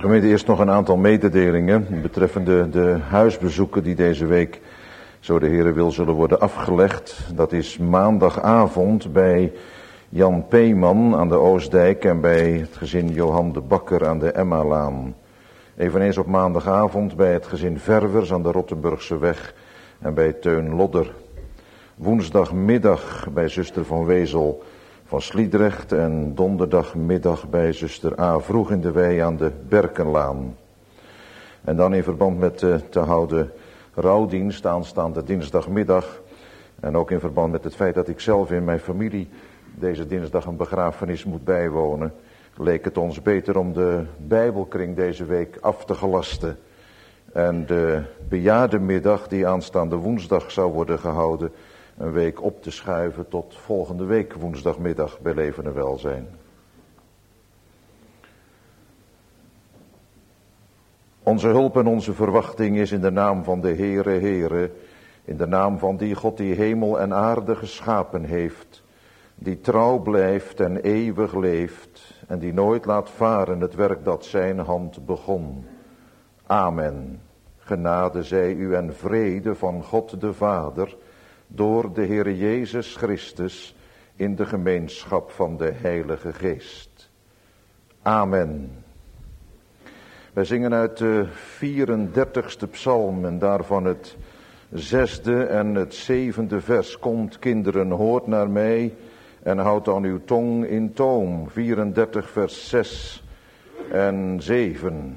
Gemeente, eerst nog een aantal mededelingen betreffende de huisbezoeken die deze week, zo de Heere wil, zullen worden afgelegd. Dat is maandagavond bij Jan Peeman aan de Oostdijk en bij het gezin Johan de Bakker aan de Emmalaan. Eveneens op maandagavond bij het gezin Verwers aan de Rottenburgse weg en bij Teun Lodder. Woensdagmiddag bij zuster Van Wezel van Sliedrecht en donderdagmiddag bij zuster A. Vroeg in de Wei aan de Berkenlaan. En dan in verband met de te houden rouwdienst aanstaande dinsdagmiddag en ook in verband met het feit dat ik zelf in mijn familie deze dinsdag een begrafenis moet bijwonen, leek het ons beter om de Bijbelkring deze week af te gelasten en de bejaardenmiddag die aanstaande woensdag zou worden gehouden een week op te schuiven tot volgende week woensdagmiddag bij Leven en Welzijn. Onze hulp en onze verwachting is in de naam van de Heere, in de naam van die God die hemel en aarde geschapen heeft, die trouw blijft en eeuwig leeft en die nooit laat varen het werk dat zijn hand begon. Amen. Genade zij u en vrede van God de Vader, door de Heere Jezus Christus, in de gemeenschap van de Heilige Geest. Amen. Wij zingen uit de 34ste psalm en daarvan het 6e en het 7e vers. Komt kinderen, hoort naar mij en houdt dan uw tong in toom. 34 vers 6 en 7.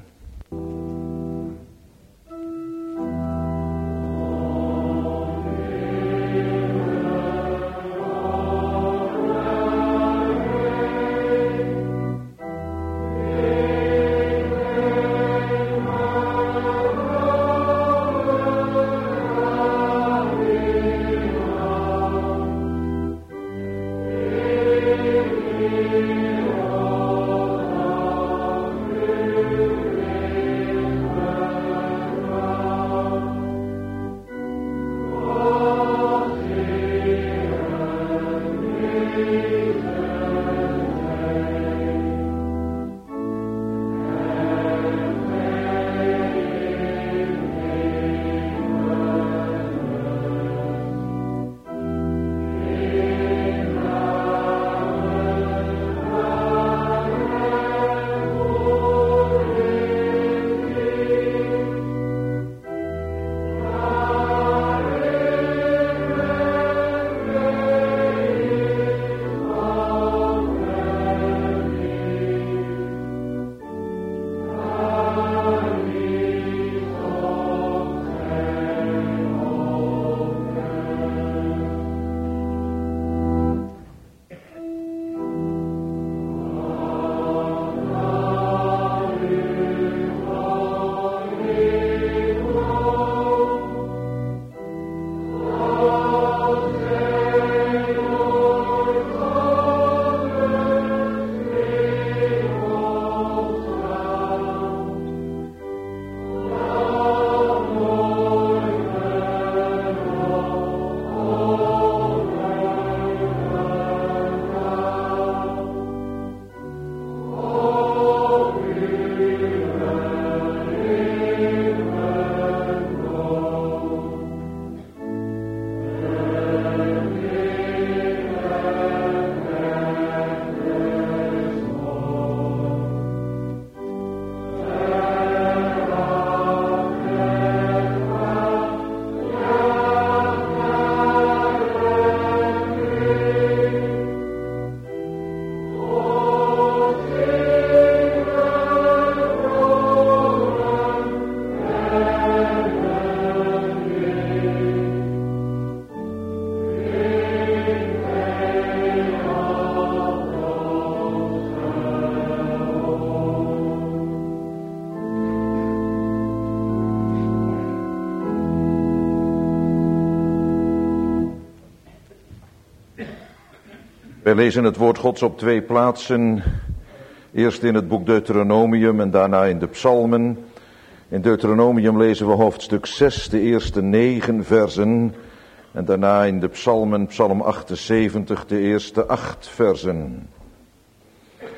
Wij lezen het woord Gods op 2 plaatsen. Eerst in het boek Deuteronomium en daarna in de psalmen. In Deuteronomium lezen we hoofdstuk 6, de eerste 9 versen. En daarna in de psalmen, psalm 78, de eerste 8 versen.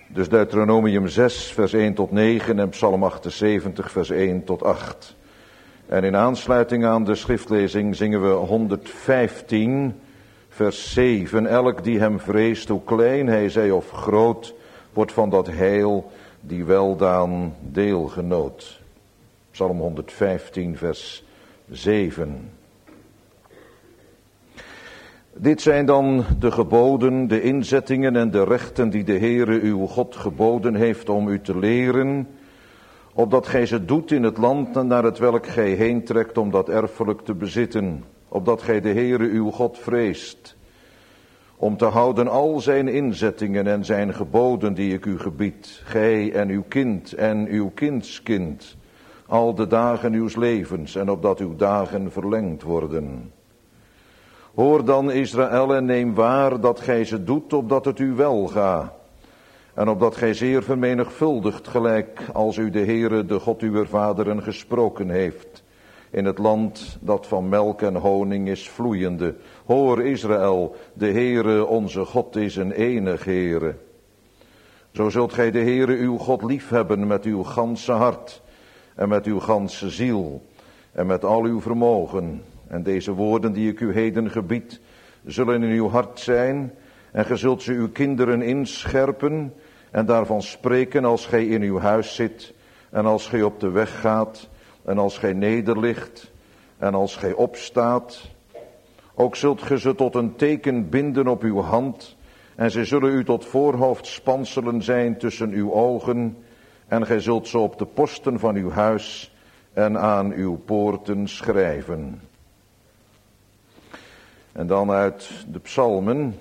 Dus Deuteronomium 6 vers 1 tot 9 en Psalm 78 vers 1 tot 8. En in aansluiting aan de schriftlezing zingen we 115 vers 7. Elk die hem vreest, hoe klein hij zij of groot, wordt van dat heil die weldaan deelgenoot. Psalm 115 vers 7. Dit zijn dan de geboden, de inzettingen en de rechten die de Heere uw God geboden heeft om u te leren, opdat gij ze doet in het land naar het welk gij heen trekt om dat erfelijk te bezitten, opdat gij de Heere uw God vreest, om te houden al zijn inzettingen en zijn geboden die ik u gebied, gij en uw kind en uw kindskind, al de dagen uws levens, en opdat uw dagen verlengd worden. Hoor dan Israël en neem waar dat gij ze doet, opdat het u wel ga, en opdat gij zeer vermenigvuldigt gelijk als u de Heere, de God uwer vaderen, gesproken heeft, in het land dat van melk en honing is vloeiende. Hoor Israël, de Heere onze God is een enig Heere. Zo zult gij de Heere uw God liefhebben met uw ganse hart en met uw ganse ziel en met al uw vermogen. En deze woorden die ik u heden gebied, zullen in uw hart zijn, en ge zult ze uw kinderen inscherpen en daarvan spreken als gij in uw huis zit, en als gij op de weg gaat, en als gij nederligt, en als gij opstaat. Ook zult ge ze tot een teken binden op uw hand, en ze zullen u tot voorhoofdspanselen zijn tussen uw ogen, en gij zult ze op de posten van uw huis en aan uw poorten schrijven. En dan uit de psalmen.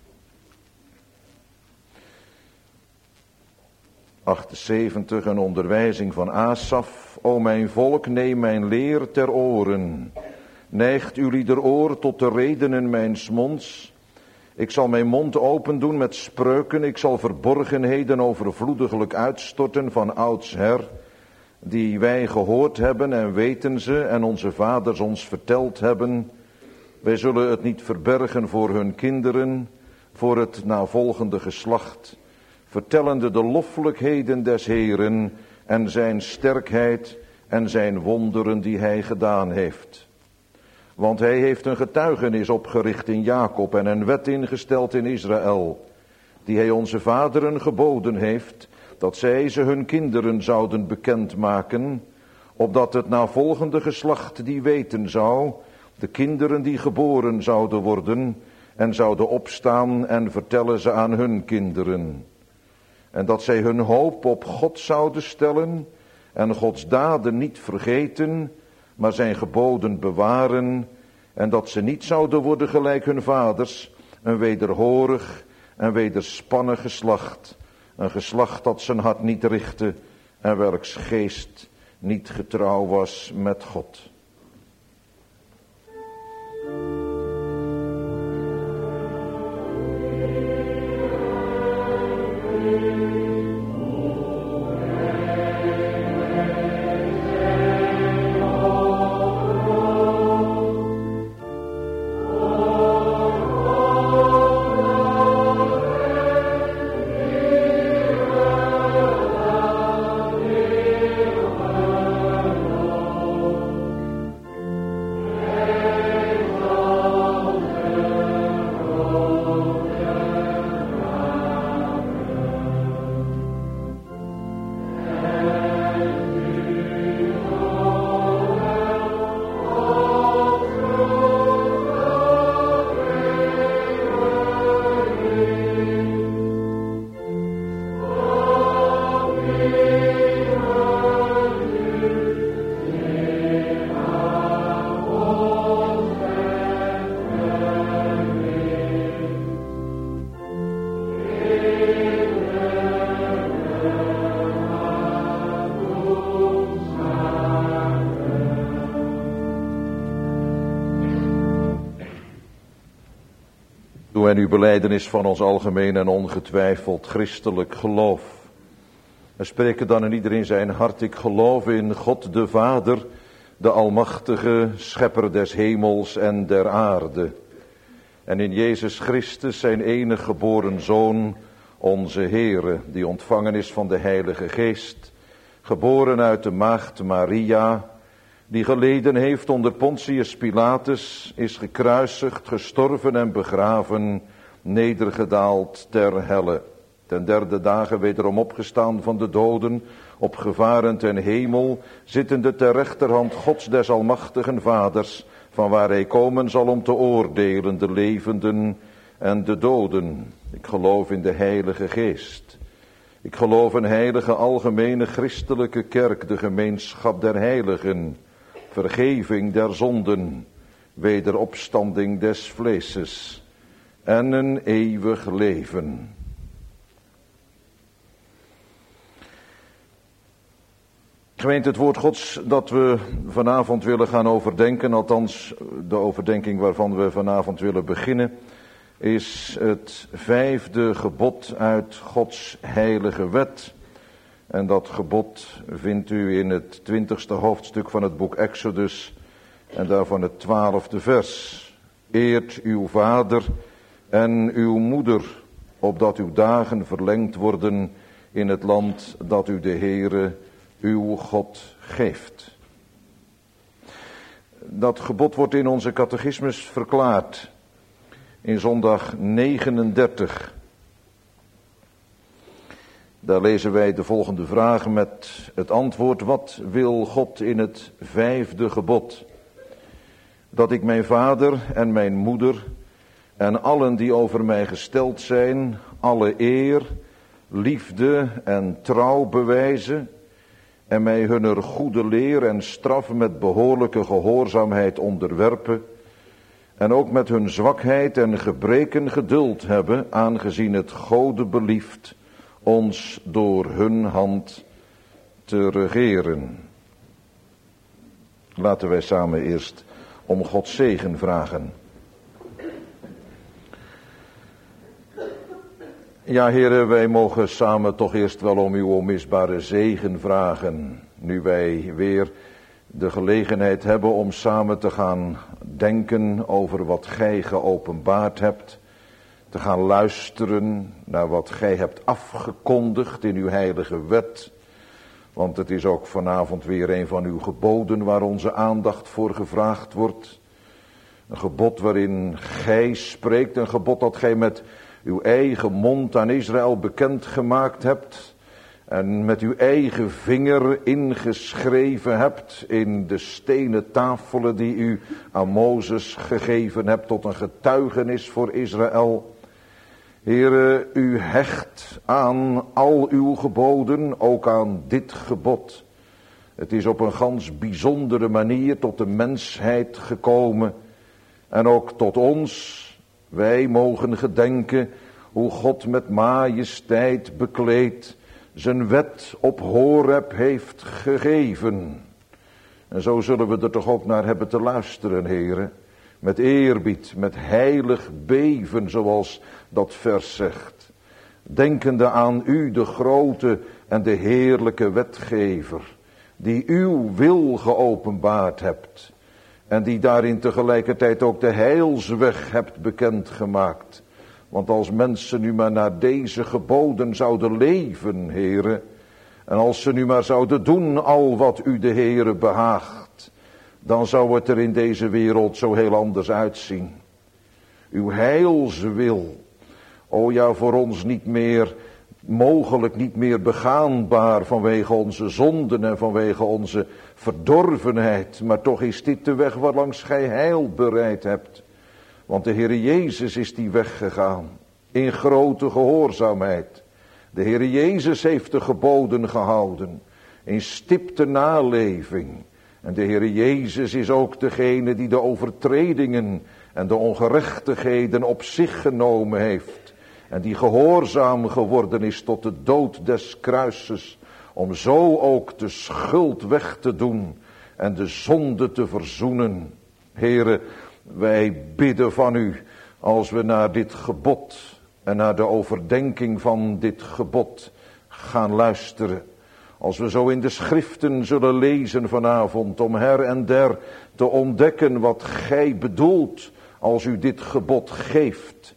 78, een onderwijzing van Asaf. O mijn volk, neem mijn leer ter oren. Neigt ulieder oor tot de redenen mijns monds. Ik zal mijn mond open doen met spreuken. Ik zal verborgenheden overvloediglijk uitstorten van oudsher, die wij gehoord hebben en weten ze en onze vaders ons verteld hebben. Wij zullen het niet verbergen voor hun kinderen, voor het navolgende geslacht, vertellende de loffelijkheden des Heeren en zijn sterkheid en zijn wonderen die hij gedaan heeft. Want hij heeft een getuigenis opgericht in Jacob en een wet ingesteld in Israël, die hij onze vaderen geboden heeft, dat zij ze hun kinderen zouden bekendmaken, opdat het navolgende geslacht die weten zou, de kinderen die geboren zouden worden en zouden opstaan en vertellen ze aan hun kinderen. En dat zij hun hoop op God zouden stellen en Gods daden niet vergeten, maar zijn geboden bewaren. En dat ze niet zouden worden gelijk hun vaders, een wederhorig en wederspannig geslacht. Een geslacht dat zijn hart niet richtte en welks geest niet getrouw was met God. En uw belijdenis van ons algemeen en ongetwijfeld christelijk geloof. We spreken dan in iedereen zijn hart, ik geloof in God de Vader, de almachtige schepper des hemels en der aarde. En in Jezus Christus zijn enige geboren Zoon, onze Heere, die ontvangen is van de Heilige Geest, geboren uit de maagd Maria, die geleden heeft onder Pontius Pilatus, is gekruisigd, gestorven en begraven, nedergedaald ter helle. Ten derde dagen wederom opgestaan van de doden, opgevaren ten hemel, zittende ter rechterhand Gods des almachtigen Vaders, van waar hij komen zal om te oordelen de levenden en de doden. Ik geloof in de Heilige Geest. Ik geloof een heilige algemene christelijke kerk, de gemeenschap der heiligen, vergeving der zonden, wederopstanding des vleeses en een eeuwig leven. Gemeente, het woord Gods dat we vanavond willen gaan overdenken, althans de overdenking waarvan we vanavond willen beginnen, is het 5e gebod uit Gods heilige wet. En dat gebod vindt u in het 20e hoofdstuk van het boek Exodus en daarvan het 12e vers. Eert uw vader en uw moeder, opdat uw dagen verlengd worden in het land dat u de Heere uw God geeft. Dat gebod wordt in onze catechismus verklaard in zondag 39. Daar lezen wij de volgende vraag met het antwoord: wat wil God in het 5e gebod? Dat ik mijn vader en mijn moeder en allen die over mij gesteld zijn, alle eer, liefde en trouw bewijzen en mij hunner goede leer en straf met behoorlijke gehoorzaamheid onderwerpen en ook met hun zwakheid en gebreken geduld hebben, aangezien het Gode belieft ons door hun hand te regeren. Laten wij samen eerst om Gods zegen vragen. Ja, heren, wij mogen samen toch eerst wel om uw onmisbare zegen vragen, nu wij weer de gelegenheid hebben om samen te gaan denken over wat gij geopenbaard hebt, te gaan luisteren naar wat gij hebt afgekondigd in uw heilige wet, want het is ook vanavond weer een van uw geboden waar onze aandacht voor gevraagd wordt. Een gebod waarin gij spreekt, een gebod dat gij met uw eigen mond aan Israël bekend gemaakt hebt en met uw eigen vinger ingeschreven hebt in de stenen tafelen die u aan Mozes gegeven hebt tot een getuigenis voor Israël. Heere, u hecht aan al uw geboden, ook aan dit gebod. Het is op een gans bijzondere manier tot de mensheid gekomen en ook tot ons. Wij mogen gedenken hoe God met majesteit bekleed zijn wet op Horeb heeft gegeven. En zo zullen we er toch ook naar hebben te luisteren, heren. Met eerbied, met heilig beven, zoals dat vers zegt. Denkende aan u, de grote en de heerlijke wetgever, die uw wil geopenbaard hebt. En die daarin tegelijkertijd ook de heilsweg hebt bekendgemaakt. Want als mensen nu maar naar deze geboden zouden leven, heren, en als ze nu maar zouden doen al wat u de Heere behaagt, dan zou het er in deze wereld zo heel anders uitzien. Uw heilswil, o ja, voor ons niet meer mogelijk, niet meer begaanbaar vanwege onze zonden en vanwege onze verdorvenheid, maar toch is dit de weg waarlangs gij heil bereid hebt. Want de Heere Jezus is die weg gegaan in grote gehoorzaamheid. De Heere Jezus heeft de geboden gehouden in stipte naleving. En de Heere Jezus is ook degene die de overtredingen en de ongerechtigheden op zich genomen heeft. En die gehoorzaam geworden is tot de dood des kruises, om zo ook de schuld weg te doen en de zonde te verzoenen. Heere, wij bidden van u, als we naar dit gebod en naar de overdenking van dit gebod gaan luisteren. Als we zo in de schriften zullen lezen vanavond, om her en der te ontdekken wat gij bedoelt als u dit gebod geeft.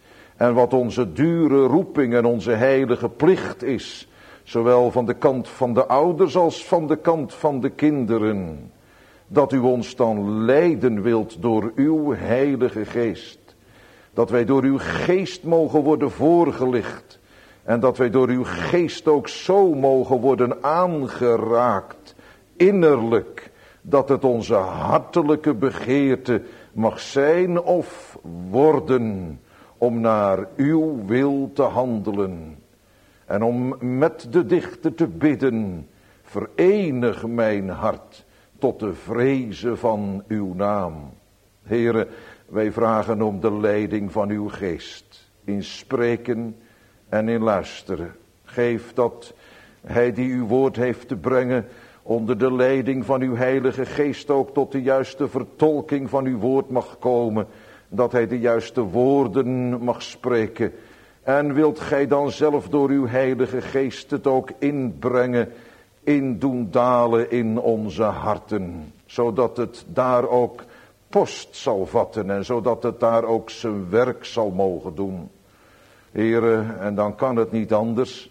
En wat onze dure roeping en onze heilige plicht is, zowel van de kant van de ouders als van de kant van de kinderen. Dat u ons dan leiden wilt door uw heilige geest. Dat wij door uw geest mogen worden voorgelicht. En dat wij door uw geest ook zo mogen worden aangeraakt, innerlijk, dat het onze hartelijke begeerte mag zijn of worden om naar uw wil te handelen. En om met de dichter te bidden, verenig mijn hart tot de vrezen van uw naam. Heere, wij vragen om de leiding van uw geest, in spreken en in luisteren. Geef dat hij die uw woord heeft te brengen, onder de leiding van uw heilige geest ook tot de juiste vertolking van uw woord mag komen. Dat hij de juiste woorden mag spreken. En wilt gij dan zelf door uw heilige geest het ook inbrengen, in doen dalen in onze harten. Zodat het daar ook post zal vatten en zodat het daar ook zijn werk zal mogen doen. Heere, en dan kan het niet anders.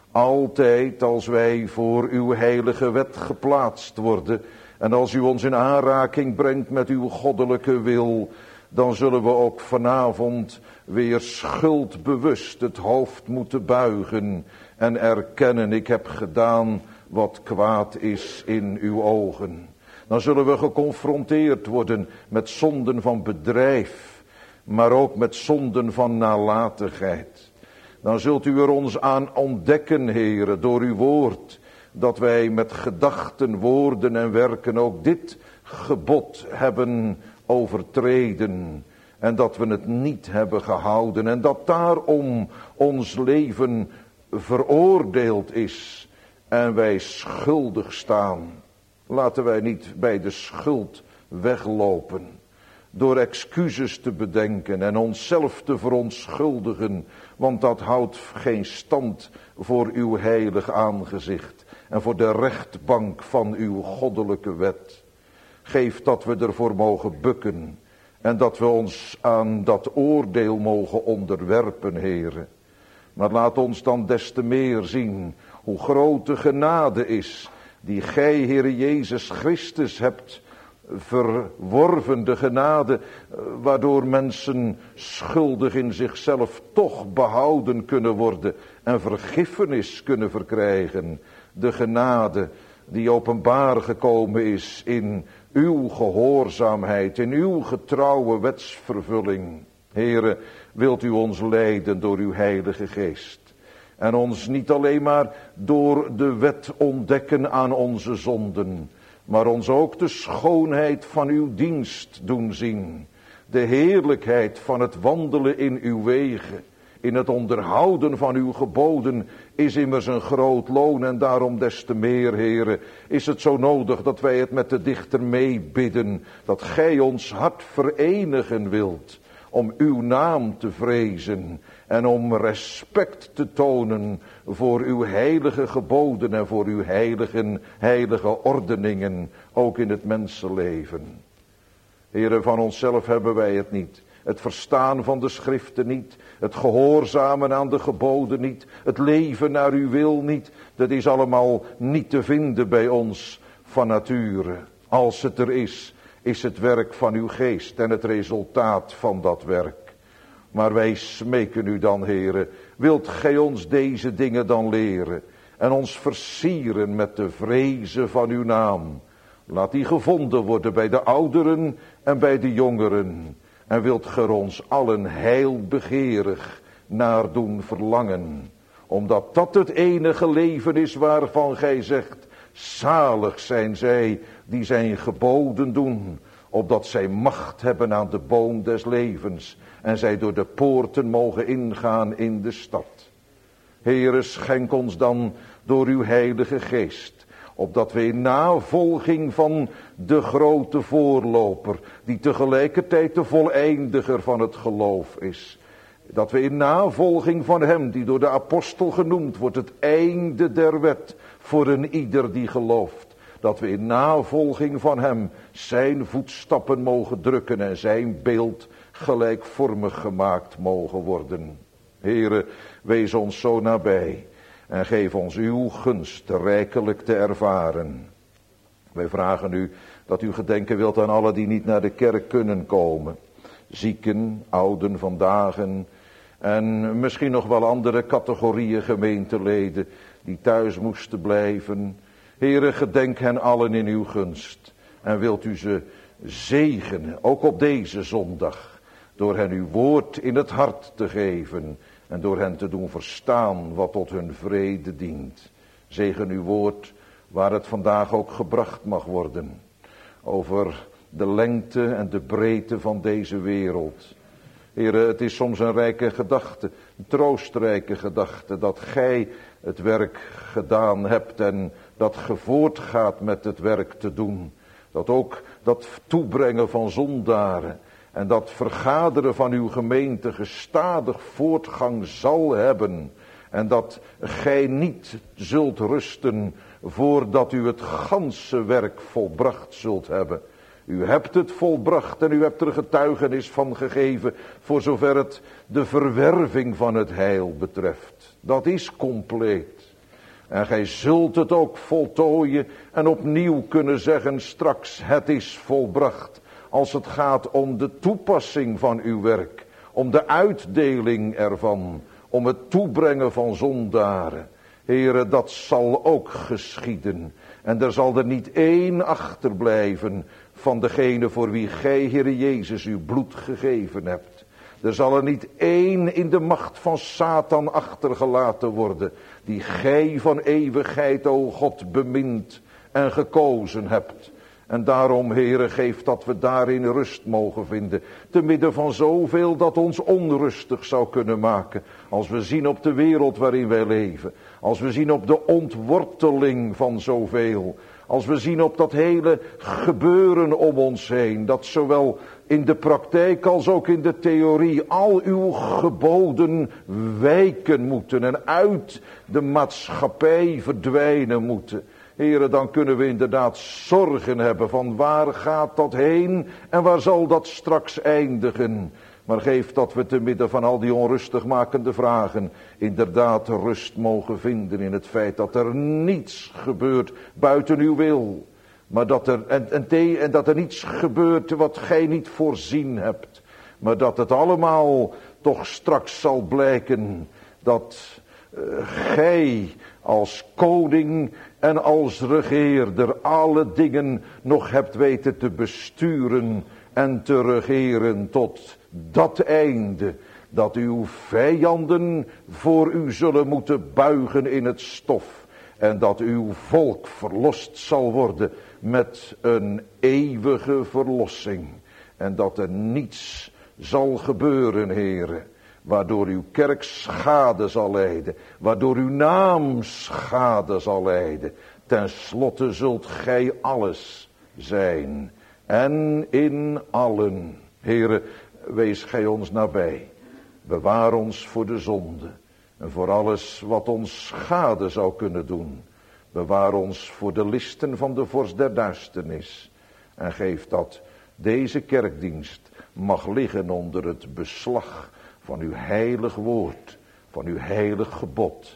Altijd als wij voor uw heilige wet geplaatst worden en als u ons in aanraking brengt met uw goddelijke wil, dan zullen we ook vanavond weer schuldbewust het hoofd moeten buigen en erkennen, ik heb gedaan wat kwaad is in uw ogen. Dan zullen we geconfronteerd worden met zonden van bedrijf, maar ook met zonden van nalatigheid. Dan zult u er ons aan ontdekken, Heere, door uw woord, dat wij met gedachten, woorden en werken ook dit gebod hebben overtreden. En dat we het niet hebben gehouden. En dat daarom ons leven veroordeeld is. En wij schuldig staan. Laten wij niet bij de schuld weglopen. Door excuses te bedenken en onszelf te verontschuldigen. Want dat houdt geen stand voor uw heilig aangezicht. En voor de rechtbank van uw goddelijke wet. Geef dat we ervoor mogen bukken. En dat we ons aan dat oordeel mogen onderwerpen, Heere. Maar laat ons dan des te meer zien hoe groot de genade is die gij, Heere Jezus Christus, hebt verworven. De genade waardoor mensen schuldig in zichzelf toch behouden kunnen worden en vergiffenis kunnen verkrijgen. De genade die openbaar gekomen is in uw gehoorzaamheid, in uw getrouwe wetsvervulling. Heere, wilt u ons leiden door uw heilige geest. En ons niet alleen maar door de wet ontdekken aan onze zonden, maar ons ook de schoonheid van uw dienst doen zien. De heerlijkheid van het wandelen in uw wegen. In het onderhouden van uw geboden is immers een groot loon. En daarom des te meer, Heere, is het zo nodig dat wij het met de dichter meebidden. Dat gij ons hart verenigen wilt om uw naam te vrezen. En om respect te tonen voor uw heilige geboden en voor uw heilige ordeningen. Ook in het mensenleven. Heere, van onszelf hebben wij het niet. Het verstaan van de schriften niet. Het gehoorzamen aan de geboden niet. Het leven naar uw wil niet. Dat is allemaal niet te vinden bij ons van nature. Als het er is het werk van uw geest en het resultaat van dat werk. Maar wij smeken u dan, Heere, wilt gij ons deze dingen dan leren en ons versieren met de vrezen van uw naam. Laat die gevonden worden bij de ouderen en bij de jongeren. En wilt gij ons allen heilbegeerig naar doen verlangen. Omdat dat het enige leven is waarvan gij zegt, zalig zijn zij die zijn geboden doen. Opdat zij macht hebben aan de boom des levens. En zij door de poorten mogen ingaan in de stad. Heere, schenk ons dan door uw heilige geest. Opdat we in navolging van de grote voorloper, die tegelijkertijd de voleindiger van het geloof is. Dat we in navolging van hem, die door de apostel genoemd wordt, het einde der wet voor een ieder die gelooft. Dat we in navolging van hem zijn voetstappen mogen drukken en zijn beeld gelijkvormig gemaakt mogen worden. Heere, wees ons zo nabij en geef ons uw gunst rijkelijk te ervaren. Wij vragen u dat u gedenken wilt aan allen die niet naar de kerk kunnen komen. Zieken, ouden vandaag en misschien nog wel andere categorieën gemeenteleden die thuis moesten blijven. Heere, gedenk hen allen in uw gunst en wilt u ze zegenen, ook op deze zondag, door hen uw woord in het hart te geven en door hen te doen verstaan wat tot hun vrede dient. Zegen uw woord waar het vandaag ook gebracht mag worden, over de lengte en de breedte van deze wereld. Heere, het is soms een rijke gedachte, een troostrijke gedachte, dat gij het werk gedaan hebt en dat ge voortgaat met het werk te doen. Dat ook dat toebrengen van zondaren en dat vergaderen van uw gemeente gestadig voortgang zal hebben. En dat gij niet zult rusten voordat u het ganse werk volbracht zult hebben. U hebt het volbracht en u hebt er getuigenis van gegeven voor zover het de verwerving van het heil betreft. Dat is compleet. En gij zult het ook voltooien en opnieuw kunnen zeggen straks, het is volbracht. Als het gaat om de toepassing van uw werk, om de uitdeling ervan, om het toebrengen van zondaren. Heere, dat zal ook geschieden. En er zal er niet één achterblijven van degene voor wie gij, Heere Jezus, uw bloed gegeven hebt. Er zal er niet één in de macht van Satan achtergelaten worden, die gij van eeuwigheid, o God, bemint en gekozen hebt. En daarom, Heere, geef dat we daarin rust mogen vinden, te midden van zoveel dat ons onrustig zou kunnen maken. Als we zien op de wereld waarin wij leven, als we zien op de ontworteling van zoveel, als we zien op dat hele gebeuren om ons heen, dat zowel in de praktijk als ook in de theorie al uw geboden wijken moeten en uit de maatschappij verdwijnen moeten. Heren, dan kunnen we inderdaad zorgen hebben van waar gaat dat heen en waar zal dat straks eindigen. Maar geef dat we te midden van al die onrustig makende vragen inderdaad rust mogen vinden in het feit dat er niets gebeurt buiten uw wil. Maar dat er niets gebeurt wat gij niet voorzien hebt. Maar dat het allemaal toch straks zal blijken dat gij als koning en als regeerder alle dingen nog hebt weten te besturen en te regeren tot dat einde. Dat uw vijanden voor u zullen moeten buigen in het stof. En dat uw volk verlost zal worden met een eeuwige verlossing. En dat er niets zal gebeuren, Heere, waardoor uw kerk schade zal lijden. Waardoor uw naam schade zal lijden. Ten slotte zult gij alles zijn. En in allen. Heere, wees gij ons nabij. Bewaar ons voor de zonde. En voor alles wat ons schade zou kunnen doen. Bewaar ons voor de listen van de vorst der duisternis. En geef dat deze kerkdienst mag liggen onder het beslag van uw heilig woord. Van uw heilig gebod.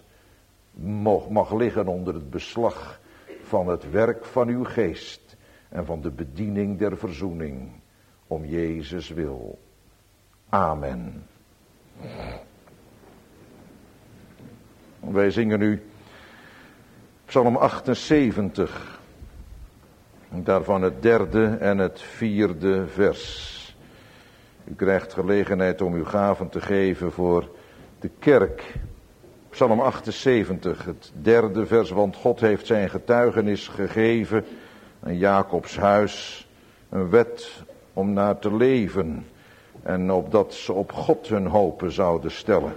Mag liggen onder het beslag van het werk van uw geest. En van de bediening der verzoening. Om Jezus wil. Amen. Wij zingen nu Psalm 78. Daarvan het 3e en het 4e vers. U krijgt gelegenheid om uw gaven te geven voor de kerk. Psalm 78, het 3e vers. Want God heeft zijn getuigenis gegeven aan Jacobs huis. Een wet om naar te leven. En opdat ze op God hun hopen zouden stellen.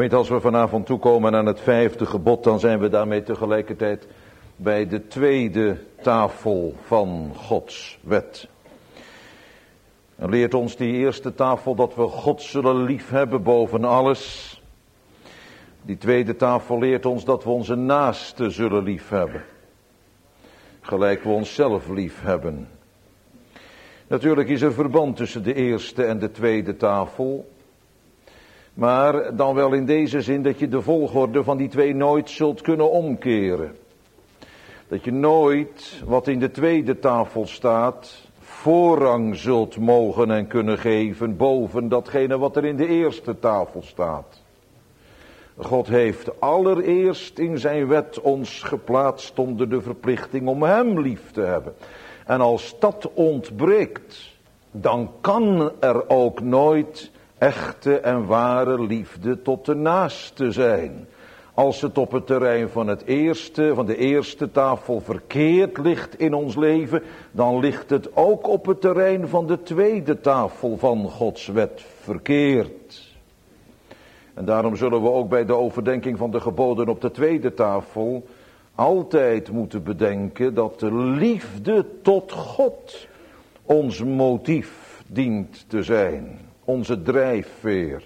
Gemeente, als we vanavond toekomen aan het 5e gebod, dan zijn we daarmee tegelijkertijd bij de 2e tafel van Gods wet. En leert ons die eerste tafel dat we God zullen liefhebben boven alles. Die 2e tafel leert ons dat we onze naaste zullen liefhebben. Gelijk we onszelf liefhebben. Natuurlijk is er verband tussen de eerste en de 2e tafel. Maar dan wel in deze zin dat je de volgorde van die 2 nooit zult kunnen omkeren. Dat je nooit wat in de 2e tafel staat voorrang zult mogen en kunnen geven boven datgene wat er in de eerste tafel staat. God heeft allereerst in zijn wet ons geplaatst onder de verplichting om hem lief te hebben. En als dat ontbreekt, dan kan er ook nooit echte en ware liefde tot de naaste zijn. Als het op het terrein van de eerste tafel verkeerd ligt in ons leven, dan ligt het ook op het terrein van de 2e tafel van Gods wet verkeerd. En daarom zullen we ook bij de overdenking van de geboden op de 2e tafel altijd moeten bedenken dat de liefde tot God ons motief dient te zijn, onze drijfveer.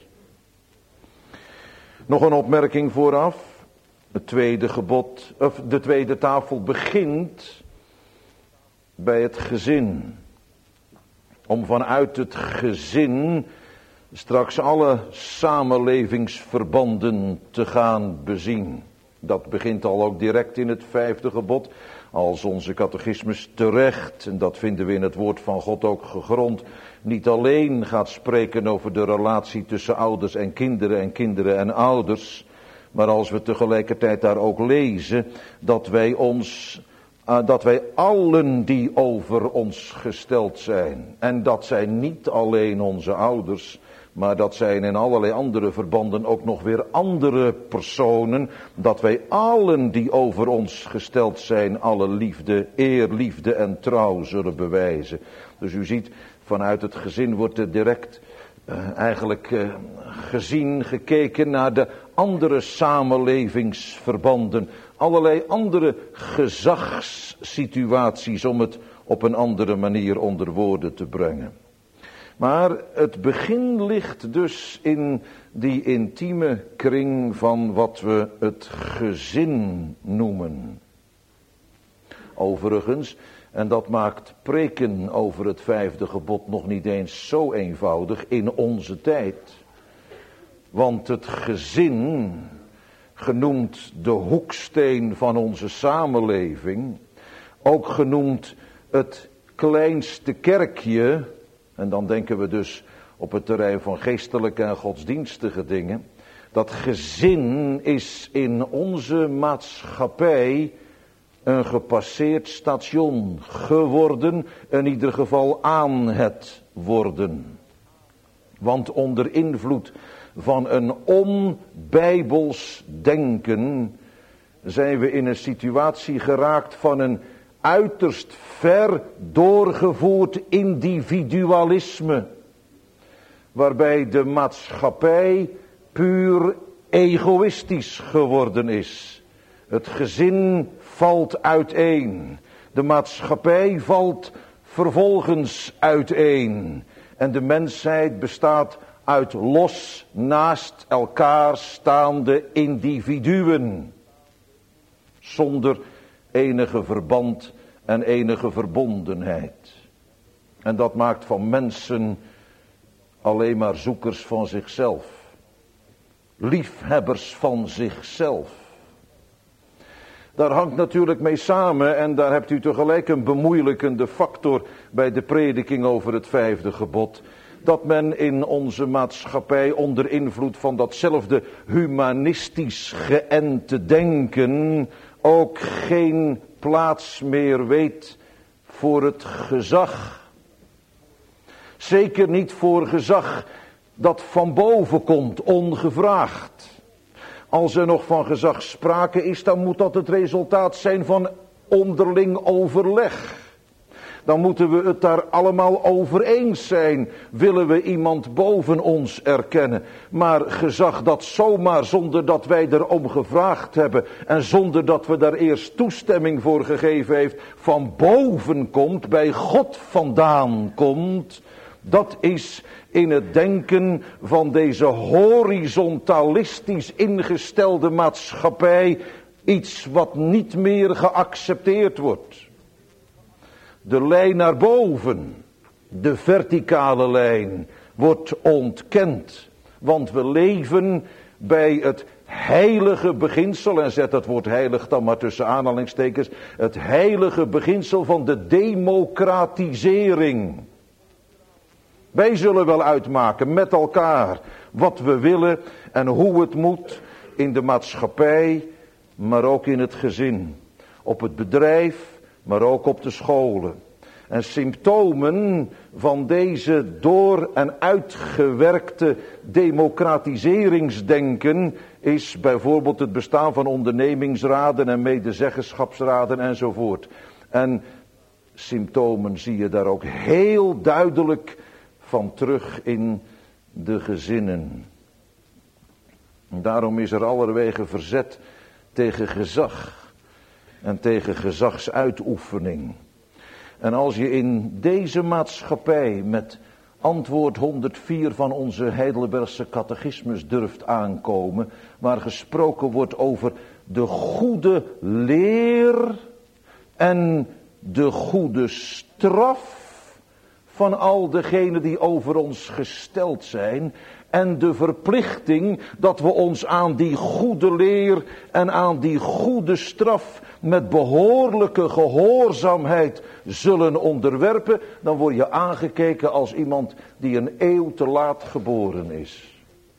Nog een opmerking vooraf. Het 2e gebod, of de 2e tafel begint bij het gezin. Om vanuit het gezin straks alle samenlevingsverbanden te gaan bezien. Dat begint al ook direct in het 5e gebod. Als onze catechismus terecht, en dat vinden we in het woord van God ook gegrond, niet alleen gaat spreken over de relatie tussen ouders en kinderen en ouders, maar als we tegelijkertijd daar ook lezen dat wij allen die over ons gesteld zijn, en dat zijn niet alleen onze ouders, maar dat zijn in allerlei andere verbanden ook nog weer andere personen, dat wij allen die over ons gesteld zijn, alle liefde, eer, liefde en trouw zullen bewijzen. Dus u ziet, vanuit het gezin wordt er direct gekeken naar de andere samenlevingsverbanden. Allerlei andere gezagssituaties om het op een andere manier onder woorden te brengen. Maar het begin ligt dus in die intieme kring van wat we het gezin noemen. Overigens, en dat maakt preken over het 5e gebod nog niet eens zo eenvoudig in onze tijd. Want het gezin, genoemd de hoeksteen van onze samenleving, ook genoemd het kleinste kerkje, en dan denken we dus op het terrein van geestelijke en godsdienstige dingen. Dat gezin is in onze maatschappij een gepasseerd station geworden, in ieder geval aan het worden. Want onder invloed van een onbijbels denken zijn we in een situatie geraakt van een uiterst ver doorgevoerd individualisme, waarbij de maatschappij puur egoïstisch geworden is. Het gezin valt uiteen. De maatschappij valt vervolgens uiteen. En de mensheid bestaat uit los naast elkaar staande individuen. Zonder enige verband en enige verbondenheid. En dat maakt van mensen alleen maar zoekers van zichzelf. Liefhebbers van zichzelf. Daar hangt natuurlijk mee samen, en daar hebt u tegelijk een bemoeilijkende factor bij de prediking over het 5e gebod. Dat men in onze maatschappij onder invloed van datzelfde humanistisch geënte denken ook geen plaats meer weet voor het gezag. Zeker niet voor gezag dat van boven komt, ongevraagd. Als er nog van gezag sprake is, dan moet dat het resultaat zijn van onderling overleg. dan moeten we het daar allemaal over eens zijn. Willen we iemand boven ons erkennen. Maar gezag dat zomaar zonder dat wij erom gevraagd hebben en zonder dat we daar eerst toestemming voor gegeven heeft, van boven komt, bij God vandaan komt, dat is in het denken van deze horizontalistisch ingestelde maatschappij iets wat niet meer geaccepteerd wordt. De lijn naar boven, de verticale lijn, wordt ontkend. Want we leven bij het heilige beginsel, en zet dat woord heilig dan maar tussen aanhalingstekens, het heilige beginsel van de democratisering. Wij zullen wel uitmaken met elkaar wat we willen en hoe het moet in de maatschappij, maar ook in het gezin. Op het bedrijf, maar ook op de scholen. En symptomen van deze door- en uitgewerkte democratiseringsdenken is bijvoorbeeld het bestaan van ondernemingsraden en medezeggenschapsraden enzovoort. En symptomen zie je daar ook heel duidelijk van terug in de gezinnen. Daarom is er allerwege verzet tegen gezag en tegen gezagsuitoefening. En als je in deze maatschappij met antwoord 104 van onze Heidelbergse catechismus durft aankomen, waar gesproken wordt over de goede leer en de goede straf van al degenen die over ons gesteld zijn, en de verplichting dat we ons aan die goede leer en aan die goede straf met behoorlijke gehoorzaamheid zullen onderwerpen, dan word je aangekeken als iemand die een eeuw te laat geboren is.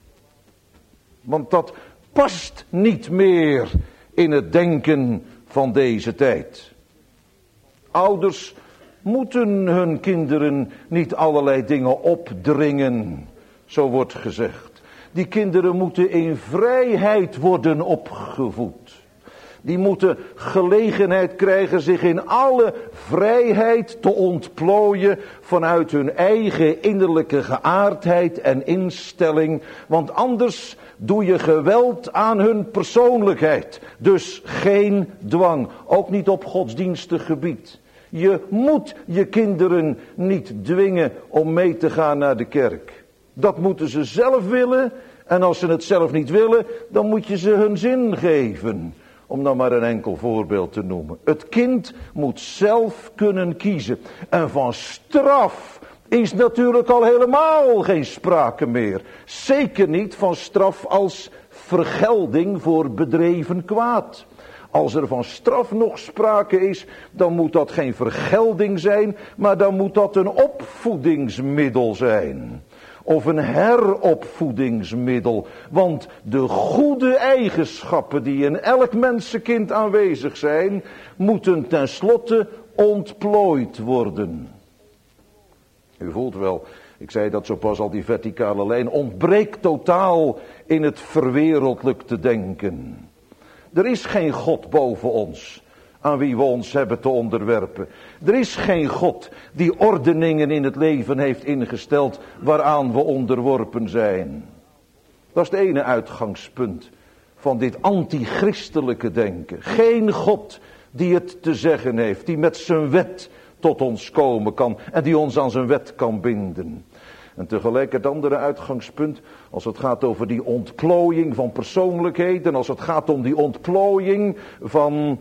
Want dat past niet meer in het denken van deze tijd. Ouders moeten hun kinderen niet allerlei dingen opdringen, zo wordt gezegd. Die kinderen moeten in vrijheid worden opgevoed. Die moeten gelegenheid krijgen zich in alle vrijheid te ontplooien vanuit hun eigen innerlijke geaardheid en instelling. Want anders doe je geweld aan hun persoonlijkheid. Dus geen dwang, ook niet op godsdienstig gebied. Je moet je kinderen niet dwingen om mee te gaan naar de kerk. Dat moeten ze zelf willen. En als ze het zelf niet willen, dan moet je ze hun zin geven. Om dan maar een enkel voorbeeld te noemen. Het kind moet zelf kunnen kiezen. En van straf is natuurlijk al helemaal geen sprake meer. Zeker niet van straf als vergelding voor bedreven kwaad. Als er van straf nog sprake is, dan moet dat geen vergelding zijn, maar dan moet dat een opvoedingsmiddel zijn. Of een heropvoedingsmiddel. Want de goede eigenschappen die in elk mensenkind aanwezig zijn, moeten tenslotte ontplooid worden. U voelt wel, ik zei dat zo pas al, die verticale lijn ontbreekt totaal in het verwereldlijk te denken. Er is geen God boven ons, aan wie we ons hebben te onderwerpen. Er is geen God die ordeningen in het leven heeft ingesteld waaraan we onderworpen zijn. Dat is het ene uitgangspunt van dit antichristelijke denken. Geen God die het te zeggen heeft, die met zijn wet tot ons komen kan en die ons aan zijn wet kan binden. En tegelijk het andere uitgangspunt, als het gaat over die ontplooiing van persoonlijkheden, als het gaat om die ontplooiing van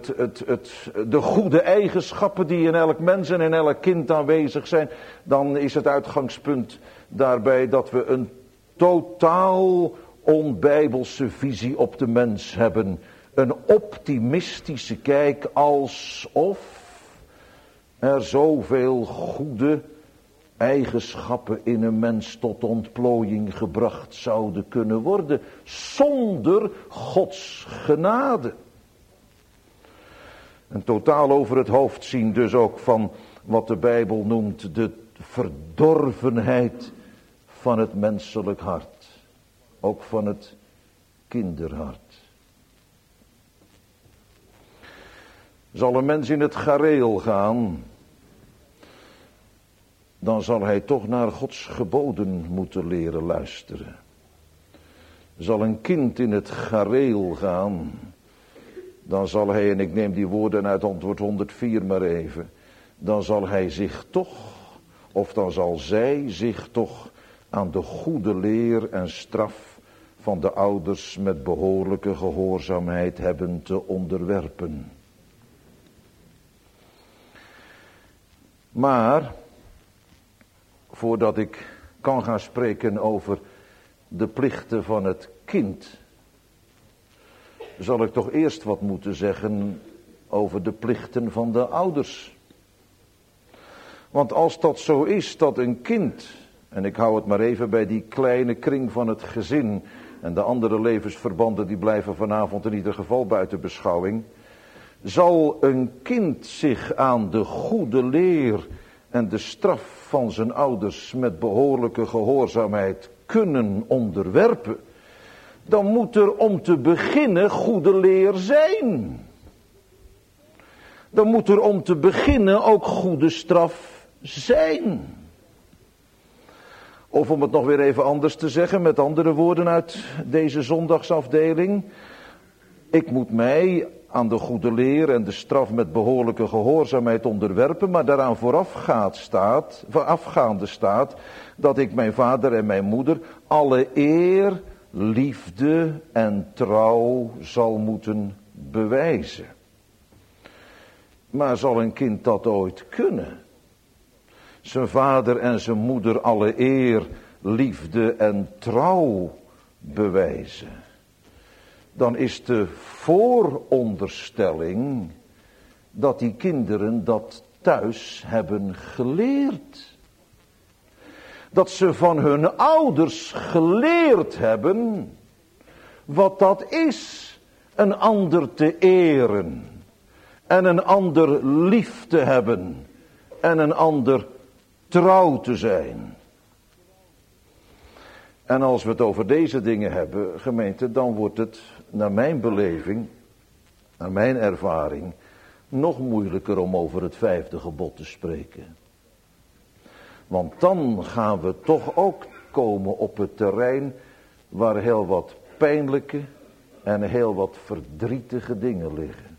de goede eigenschappen die in elk mens en in elk kind aanwezig zijn, dan is het uitgangspunt daarbij dat we een totaal onbijbelse visie op de mens hebben. Een optimistische kijk alsof er zoveel goede eigenschappen in een mens tot ontplooiing gebracht zouden kunnen worden zonder Gods genade. En totaal over het hoofd zien dus ook van wat de Bijbel noemt de verdorvenheid van het menselijk hart. Ook van het kinderhart. Zal een mens in het gareel gaan, dan zal hij toch naar Gods geboden moeten leren luisteren. Zal een kind in het gareel gaan, dan zal hij, en ik neem die woorden uit antwoord 104 maar even, dan zal hij zich toch, of dan zal zij zich toch aan de goede leer en straf van de ouders met behoorlijke gehoorzaamheid hebben te onderwerpen. Maar, voordat ik kan gaan spreken over de plichten van het kind, zal ik toch eerst wat moeten zeggen over de plichten van de ouders. Want als dat zo is dat een kind, en ik hou het maar even bij die kleine kring van het gezin, en de andere levensverbanden die blijven vanavond in ieder geval buiten beschouwing, zal een kind zich aan de goede leer en de straf van zijn ouders met behoorlijke gehoorzaamheid kunnen onderwerpen, dan moet er om te beginnen goede leer zijn. Dan moet er om te beginnen ook goede straf zijn. Of om het nog weer even anders te zeggen, met andere woorden uit deze zondagsafdeling. Ik moet mij aan de goede leer en de straf met behoorlijke gehoorzaamheid onderwerpen, maar daaraan voorafgaande staat dat ik mijn vader en mijn moeder alle eer, liefde en trouw zal moeten bewijzen. Maar zal een kind dat ooit kunnen? Zijn vader en zijn moeder alle eer, liefde en trouw bewijzen? Dan is de vooronderstelling dat die kinderen dat thuis hebben geleerd. Dat ze van hun ouders geleerd hebben wat dat is, een ander te eren en een ander lief te hebben en een ander trouw te zijn. En als we het over deze dingen hebben, gemeente, dan wordt het naar mijn beleving, naar mijn ervaring, nog moeilijker om over het 5e gebod te spreken. Want dan gaan we toch ook komen op het terrein waar heel wat pijnlijke en heel wat verdrietige dingen liggen.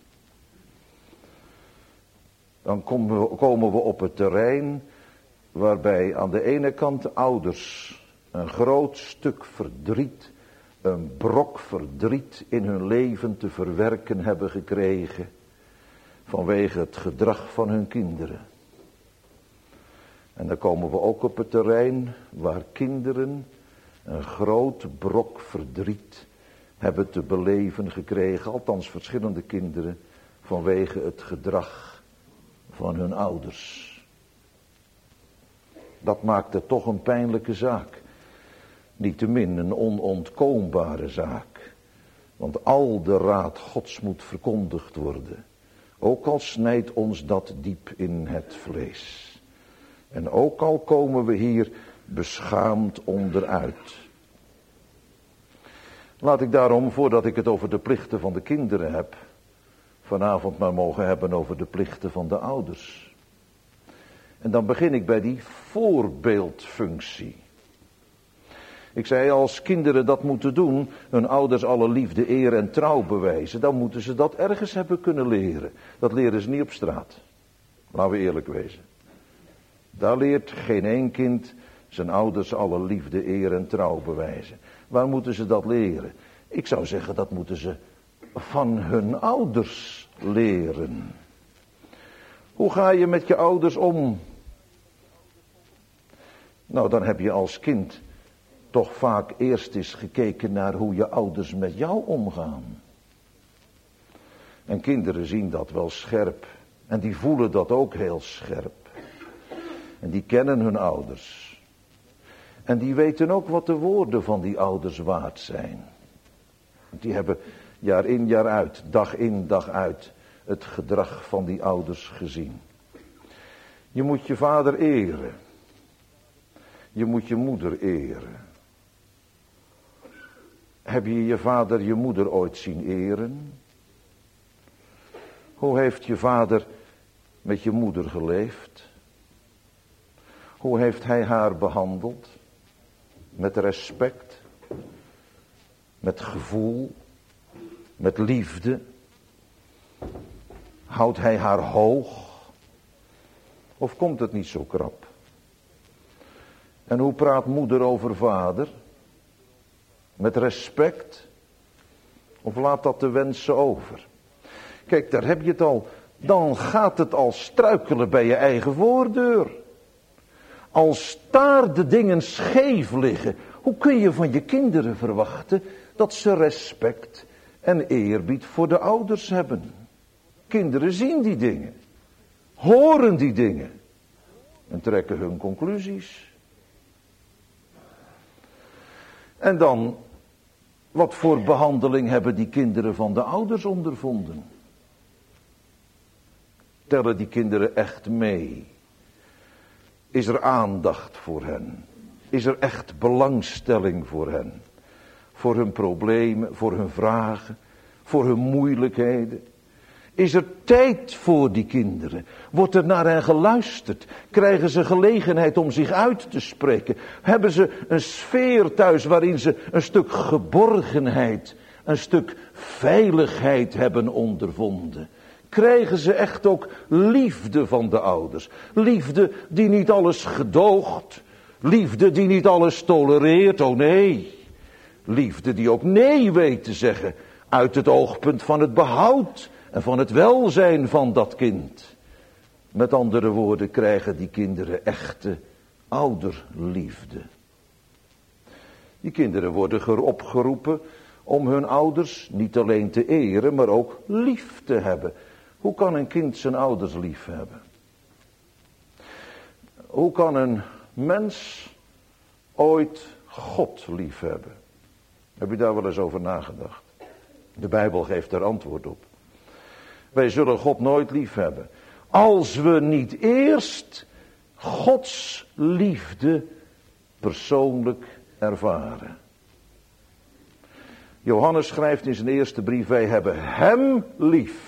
Dan komen we op het terrein waarbij aan de ene kant de ouders een groot stuk verdriet, een brok verdriet in hun leven te verwerken hebben gekregen vanwege het gedrag van hun kinderen. En dan komen we ook op het terrein waar kinderen een groot brok verdriet hebben te beleven gekregen, althans verschillende kinderen, vanwege het gedrag van hun ouders. Dat maakt het toch een pijnlijke zaak. Niettemin een onontkoombare zaak. Want al de raad Gods moet verkondigd worden. Ook al snijdt ons dat diep in het vlees. En ook al komen we hier beschaamd onderuit. Laat ik daarom, voordat ik het over de plichten van de kinderen heb, vanavond maar mogen hebben over de plichten van de ouders. En dan begin ik bij die voorbeeldfunctie. Ik zei, als kinderen dat moeten doen, hun ouders alle liefde, eer en trouw bewijzen, dan moeten ze dat ergens hebben kunnen leren. Dat leren ze niet op straat. Laten we eerlijk wezen. Daar leert geen één kind zijn ouders alle liefde, eer en trouw bewijzen. Waar moeten ze dat leren? Ik zou zeggen, dat moeten ze van hun ouders leren. Hoe ga je met je ouders om? Nou, dan heb je als kind toch vaak eerst eens gekeken naar hoe je ouders met jou omgaan. En kinderen zien dat wel scherp. En die voelen dat ook heel scherp. En die kennen hun ouders. En die weten ook wat de woorden van die ouders waard zijn. Die hebben jaar in jaar uit, dag in dag uit, het gedrag van die ouders gezien. Je moet je vader eren. Je moet je moeder eren. Heb je je vader, je moeder ooit zien eren? Hoe heeft je vader met je moeder geleefd? Hoe heeft hij haar behandeld? Met respect, met gevoel, met liefde. Houdt hij haar hoog? Of komt het niet zo krap? En hoe praat moeder over vader? Met respect? Of laat dat de wensen over? Kijk, daar heb je het al. Dan gaat het al struikelen bij je eigen voordeur. Als daar de dingen scheef liggen, hoe kun je van je kinderen verwachten dat ze respect en eerbied voor de ouders hebben? Kinderen zien die dingen, horen die dingen en trekken hun conclusies. En dan, wat voor behandeling hebben die kinderen van de ouders ondervonden? Tellen die kinderen echt mee? Is er aandacht voor hen? Is er echt belangstelling voor hen? Voor hun problemen, voor hun vragen, voor hun moeilijkheden? Is er tijd voor die kinderen? Wordt er naar hen geluisterd? Krijgen ze gelegenheid om zich uit te spreken? Hebben ze een sfeer thuis waarin ze een stuk geborgenheid, een stuk veiligheid hebben ondervonden? Krijgen ze echt ook liefde van de ouders? Liefde die niet alles gedoogt. Liefde die niet alles tolereert, oh nee. Liefde die ook nee weet te zeggen uit het oogpunt van het behoud en van het welzijn van dat kind. Met andere woorden, krijgen die kinderen echte ouderliefde. Die kinderen worden opgeroepen om hun ouders niet alleen te eren, maar ook lief te hebben. Hoe kan een kind zijn ouders lief hebben? Hoe kan een mens ooit God lief hebben? Heb je daar wel eens over nagedacht? De Bijbel geeft daar antwoord op. Wij zullen God nooit lief hebben als we niet eerst Gods liefde persoonlijk ervaren. Johannes schrijft in zijn eerste brief: wij hebben hem lief,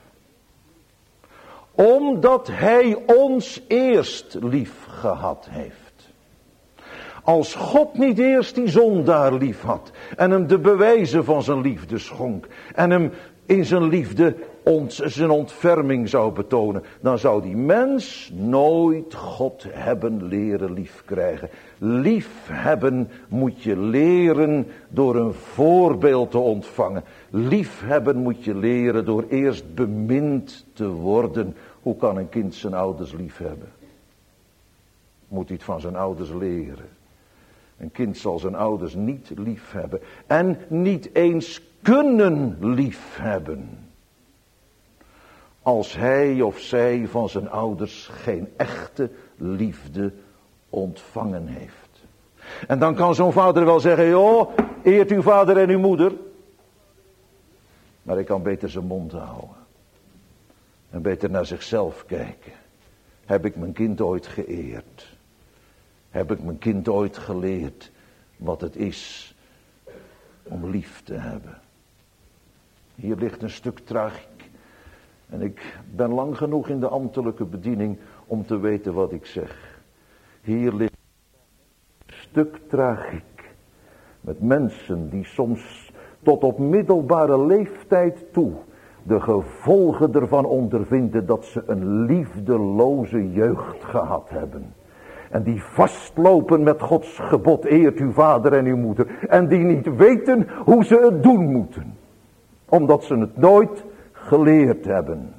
omdat hij ons eerst lief gehad heeft. Als God niet eerst die zondaar lief had en hem de bewijzen van zijn liefde schonk en hem in zijn liefde zijn ontferming zou betonen, dan zou die mens nooit God hebben leren lief krijgen. Lief hebben moet je leren door een voorbeeld te ontvangen. Lief hebben moet je leren door eerst bemind te worden. Hoe kan een kind zijn ouders lief hebben? Moet hij het van zijn ouders leren. Een kind zal zijn ouders niet lief hebben. En niet eens kunnen lief hebben. Als hij of zij van zijn ouders geen echte liefde ontvangen heeft. En dan kan zo'n vader wel zeggen: joh, eert uw vader en uw moeder. Maar hij kan beter zijn mond houden. En beter naar zichzelf kijken. Heb ik mijn kind ooit geëerd? Heb ik mijn kind ooit geleerd wat het is om lief te hebben? Hier ligt een stuk tragiek. En ik ben lang genoeg in de ambtelijke bediening om te weten wat ik zeg. Hier ligt een stuk tragiek. Met mensen die soms tot op middelbare leeftijd toe de gevolgen ervan ondervinden dat ze een liefdeloze jeugd gehad hebben. En die vastlopen met Gods gebod: eert uw vader en uw moeder. En die niet weten hoe ze het doen moeten. Omdat ze het nooit geleerd hebben.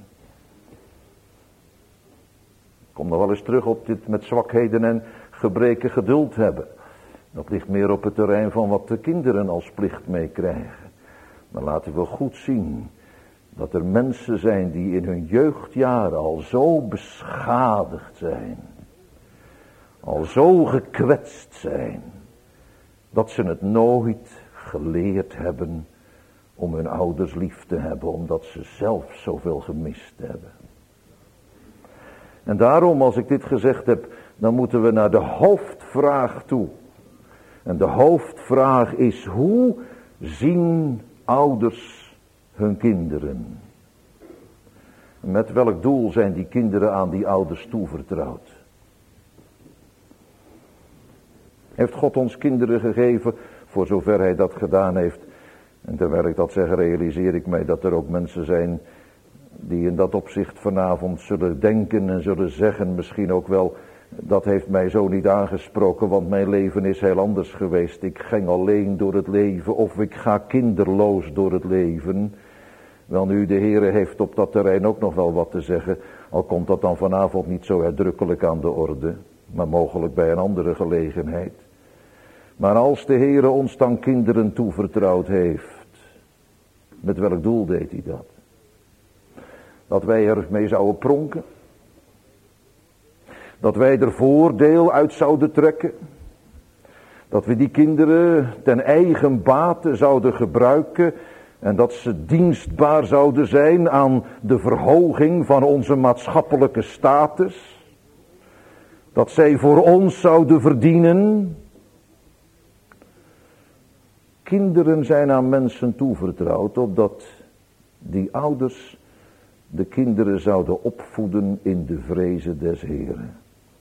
Ik kom nog wel eens terug op dit met zwakheden en gebreken geduld hebben. Dat ligt meer op het terrein van wat de kinderen als plicht meekrijgen. Maar laten we goed zien dat er mensen zijn die in hun jeugdjaren al zo beschadigd zijn. Al zo gekwetst zijn. Dat ze het nooit geleerd hebben om hun ouders lief te hebben. Omdat ze zelf zoveel gemist hebben. En daarom, als ik dit gezegd heb, dan moeten we naar de hoofdvraag toe. En de hoofdvraag is: hoe zien ouders hun kinderen? Met welk doel zijn die kinderen aan die ouders toevertrouwd? Heeft God ons kinderen gegeven, voor zover hij dat gedaan heeft. En terwijl ik dat zeg, realiseer ik mij dat er ook mensen zijn die in dat opzicht vanavond zullen denken en zullen zeggen, misschien ook wel, dat heeft mij zo niet aangesproken, want mijn leven is heel anders geweest. Ik ging alleen door het leven of ik ga kinderloos door het leven. Welnu, de Heere heeft op dat terrein ook nog wel wat te zeggen, al komt dat dan vanavond niet zo uitdrukkelijk aan de orde, maar mogelijk bij een andere gelegenheid. Maar als de Heere ons dan kinderen toevertrouwd heeft, met welk doel deed hij dat? Dat wij ermee zouden pronken? Dat wij er voordeel uit zouden trekken? Dat we die kinderen ten eigen bate zouden gebruiken en dat ze dienstbaar zouden zijn aan de verhoging van onze maatschappelijke status? Dat zij voor ons zouden verdienen? Kinderen zijn aan mensen toevertrouwd, opdat die ouders de kinderen zouden opvoeden in de vreze des Heren.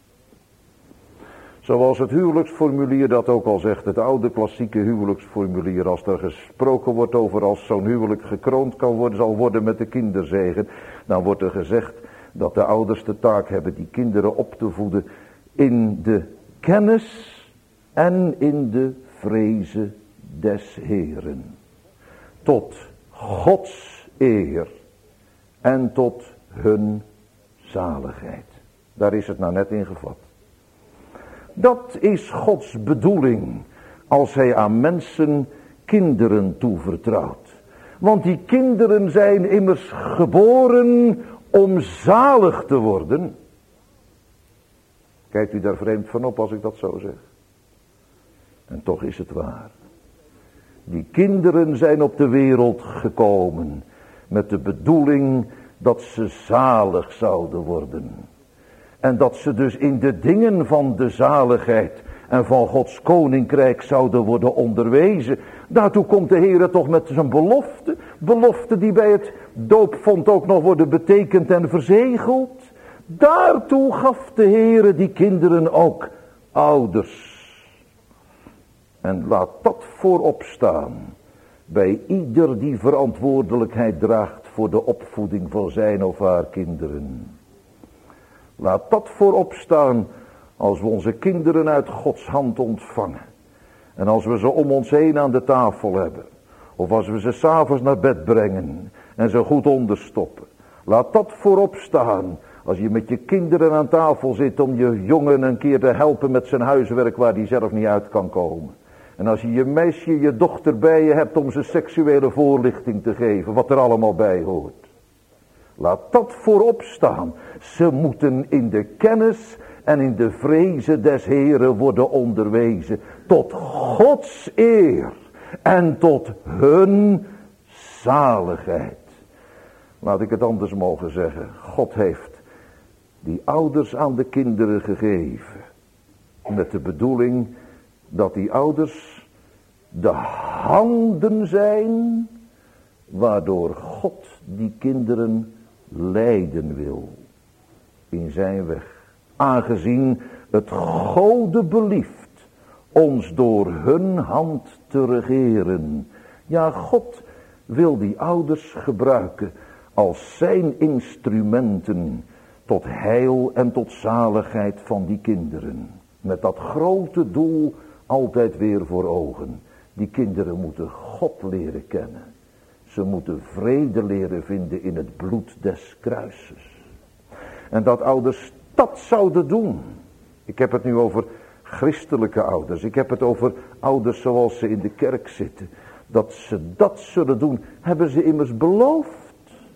Zoals het huwelijksformulier dat ook al zegt, het oude klassieke huwelijksformulier, als er gesproken wordt over als zo'n huwelijk gekroond kan worden, zal worden met de kinderzegen, dan wordt er gezegd dat de ouders de taak hebben die kinderen op te voeden in de kennis en in de vreze des Heren. Tot Gods eer en tot hun zaligheid. Daar is het nou net in gevat. Dat is Gods bedoeling als hij aan mensen kinderen toevertrouwt. Want die kinderen zijn immers geboren om zalig te worden. Kijkt u daar vreemd van op als ik dat zo zeg? En toch is het waar. Die kinderen zijn op de wereld gekomen met de bedoeling dat ze zalig zouden worden. En dat ze dus in de dingen van de zaligheid en van Gods koninkrijk zouden worden onderwezen. Daartoe komt de Heer toch met zijn belofte. Belofte die bij het doopvond ook nog worden betekend en verzegeld. Daartoe gaf de Heer die kinderen ook ouders. En laat dat voorop staan bij ieder die verantwoordelijkheid draagt voor de opvoeding van zijn of haar kinderen. Laat dat voorop staan als we onze kinderen uit Gods hand ontvangen. En als we ze om ons heen aan de tafel hebben. Of als we ze 's avonds naar bed brengen en ze goed onderstoppen. Laat dat voorop staan als je met je kinderen aan tafel zit om je jongen een keer te helpen met zijn huiswerk waar die zelf niet uit kan komen. En als je je meisje, je dochter bij je hebt om ze seksuele voorlichting te geven, wat er allemaal bij hoort. Laat dat voorop staan. Ze moeten in de kennis en in de vreze des Heren worden onderwezen. Tot Gods eer en tot hun zaligheid. Laat ik het anders mogen zeggen. God heeft die ouders aan de kinderen gegeven. Met de bedoeling dat die ouders de handen zijn waardoor God die kinderen leiden wil in zijn weg. Aangezien het Gode belieft ons door hun hand te regeren. Ja, God wil die ouders gebruiken als zijn instrumenten tot heil en tot zaligheid van die kinderen. Met dat grote doel altijd weer voor ogen. Die kinderen moeten God leren kennen. Ze moeten vrede leren vinden in het bloed des kruises. En dat ouders dat zouden doen. Ik heb het nu over christelijke ouders. Ik heb het over ouders zoals ze in de kerk zitten. Dat ze dat zullen doen, hebben ze immers beloofd.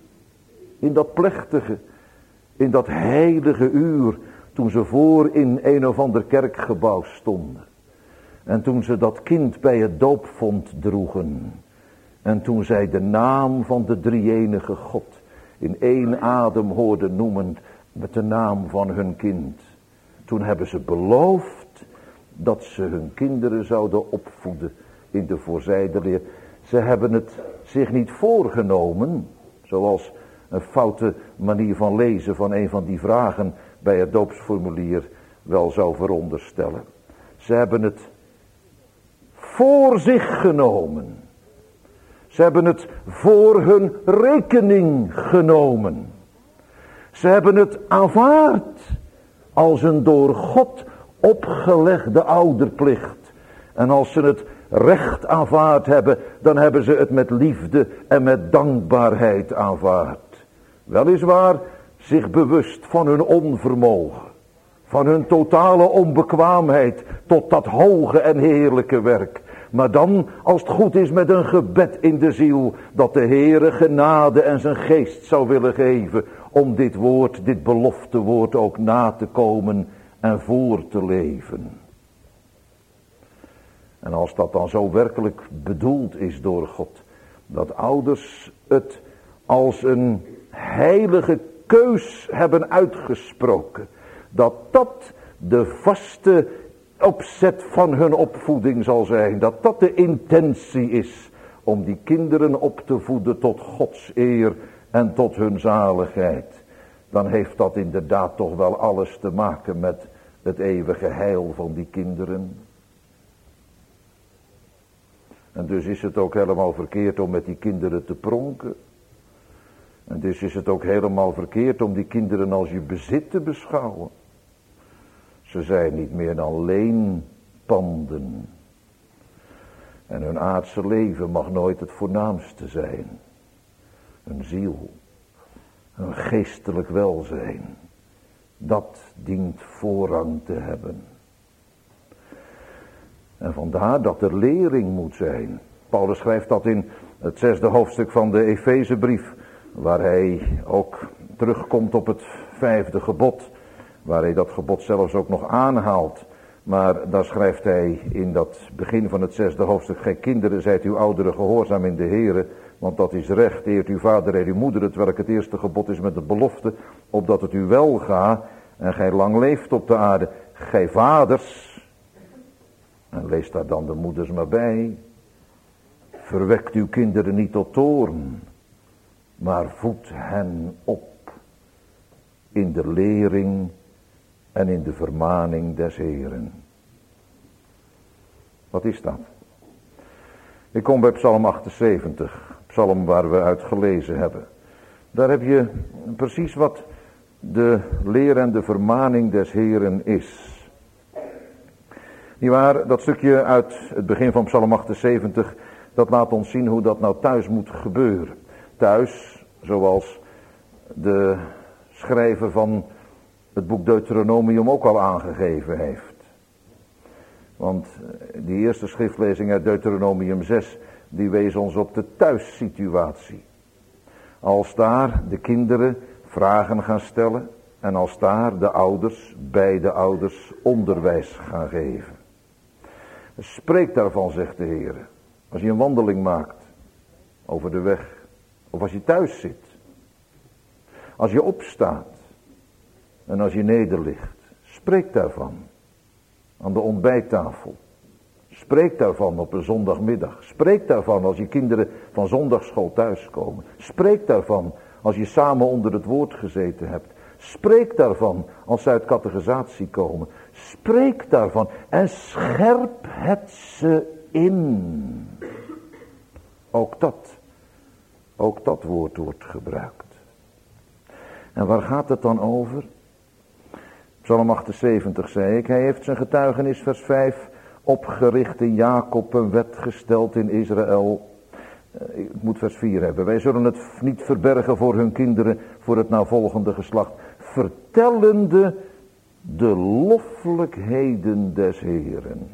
In dat plechtige, in dat heilige uur, toen ze voor in een of ander kerkgebouw stonden. En toen ze dat kind bij het doopvond droegen. En toen zij de naam van de drie-enige God in één adem hoorden noemen met de naam van hun kind. Toen hebben ze beloofd dat ze hun kinderen zouden opvoeden in de voorzijde leer. Ze hebben het zich niet voorgenomen, zoals een foute manier van lezen van een van die vragen bij het doopsformulier wel zou veronderstellen. Ze hebben het voor zich genomen. Ze hebben het voor hun rekening genomen. Ze hebben het aanvaard als een door God opgelegde ouderplicht. En als ze het recht aanvaard hebben, dan hebben ze het met liefde en met dankbaarheid aanvaard. Weliswaar zich bewust van hun onvermogen, van hun totale onbekwaamheid tot dat hoge en heerlijke werk. Maar dan, als het goed is, met een gebed in de ziel, dat de Heere genade en zijn geest zou willen geven om dit woord, dit beloftewoord ook na te komen en voor te leven. En als dat dan zo werkelijk bedoeld is door God, dat ouders het als een heilige keus hebben uitgesproken, dat dat de vaste opzet van hun opvoeding zal zijn, dat dat de intentie is om die kinderen op te voeden tot Gods eer en tot hun zaligheid, dan heeft dat inderdaad toch wel alles te maken met het eeuwige heil van die kinderen. En dus is het ook helemaal verkeerd om met die kinderen te pronken. En dus is het ook helemaal verkeerd om die kinderen als je bezit te beschouwen. Ze zijn niet meer dan leenpanden. En hun aardse leven mag nooit het voornaamste zijn. Hun ziel, hun geestelijk welzijn, dat dient voorrang te hebben. En vandaar dat er lering moet zijn. Paulus schrijft dat in het 6e hoofdstuk van de Efezebrief, waar hij ook terugkomt op het 5e gebod, waar hij dat gebod zelfs ook nog aanhaalt. Maar daar schrijft hij in dat begin van het 6e hoofdstuk: gij kinderen, zijt uw ouderen gehoorzaam in de Here, want dat is recht. Eert uw vader en uw moeder, hetwelk het eerste gebod is met de belofte, opdat het u wel gaat en gij lang leeft op de aarde. Gij vaders, en lees daar dan de moeders maar bij, verwekt uw kinderen niet tot toorn, maar voed hen op in de lering en in de vermaning des Heeren. Wat is dat? Ik kom bij Psalm 78, psalm waar we uit gelezen hebben. Daar heb je precies wat de leer en de vermaning des Heeren is. Niewaar, dat stukje uit het begin van Psalm 78, dat laat ons zien hoe dat nou thuis moet gebeuren. Thuis, zoals de schrijver van het boek Deuteronomium ook al aangegeven heeft. Want die eerste schriftlezing uit Deuteronomium 6, die wees ons op de thuissituatie. Als daar de kinderen vragen gaan stellen en als daar de ouders, beide ouders, onderwijs gaan geven. Spreek daarvan, zegt de Heer. Als je een wandeling maakt over de weg, of als je thuis zit, als je opstaat en als je nederligt, spreek daarvan aan de ontbijttafel. Spreek daarvan op een zondagmiddag. Spreek daarvan als je kinderen van zondagsschool thuiskomen. Spreek daarvan als je samen onder het woord gezeten hebt. Spreek daarvan als ze uit catechisatie komen. Spreek daarvan en scherp het ze in. Ook dat woord wordt gebruikt. En waar gaat het dan over? Psalm 78 zei ik, hij heeft zijn getuigenis, vers 5, opgericht in Jacob, een wet gesteld in Israël. Ik moet vers 4 hebben. Wij zullen het niet verbergen voor hun kinderen, voor het navolgende geslacht, vertellende de loffelijkheden des Heeren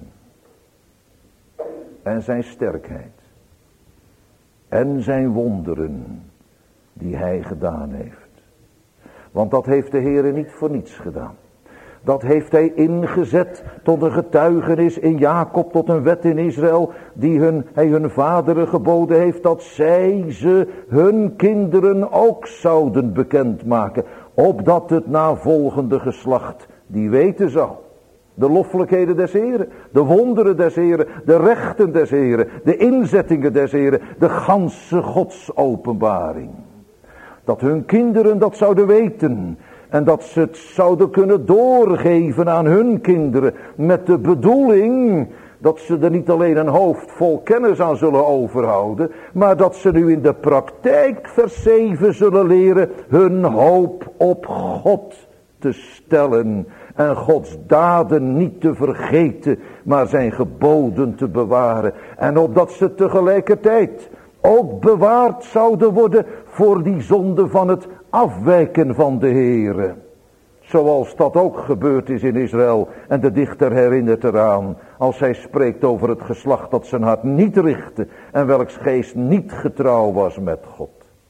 en zijn sterkheid en zijn wonderen die hij gedaan heeft. Want dat heeft de Heere niet voor niets gedaan. Dat heeft hij ingezet tot een getuigenis in Jacob, tot een wet in Israël, die hij hun vaderen geboden heeft, dat zij ze hun kinderen ook zouden bekendmaken, opdat het navolgende geslacht die weten zou. De loffelijkheden des Heren, de wonderen des Heren, de rechten des Heren, de inzettingen des Heren, de ganse Godsopenbaring. Dat hun kinderen dat zouden weten. En dat ze het zouden kunnen doorgeven aan hun kinderen. Met de bedoeling dat ze er niet alleen een hoofd vol kennis aan zullen overhouden. Maar dat ze nu in de praktijk, vers 7, zullen leren hun hoop op God te stellen. En Gods daden niet te vergeten, maar zijn geboden te bewaren. En opdat ze tegelijkertijd ook bewaard zouden worden voor die zonde van het afwijken van de Heere. Zoals dat ook gebeurd is in Israël. En de dichter herinnert eraan, als hij spreekt over het geslacht dat zijn hart niet richtte en welks geest niet getrouw was met God.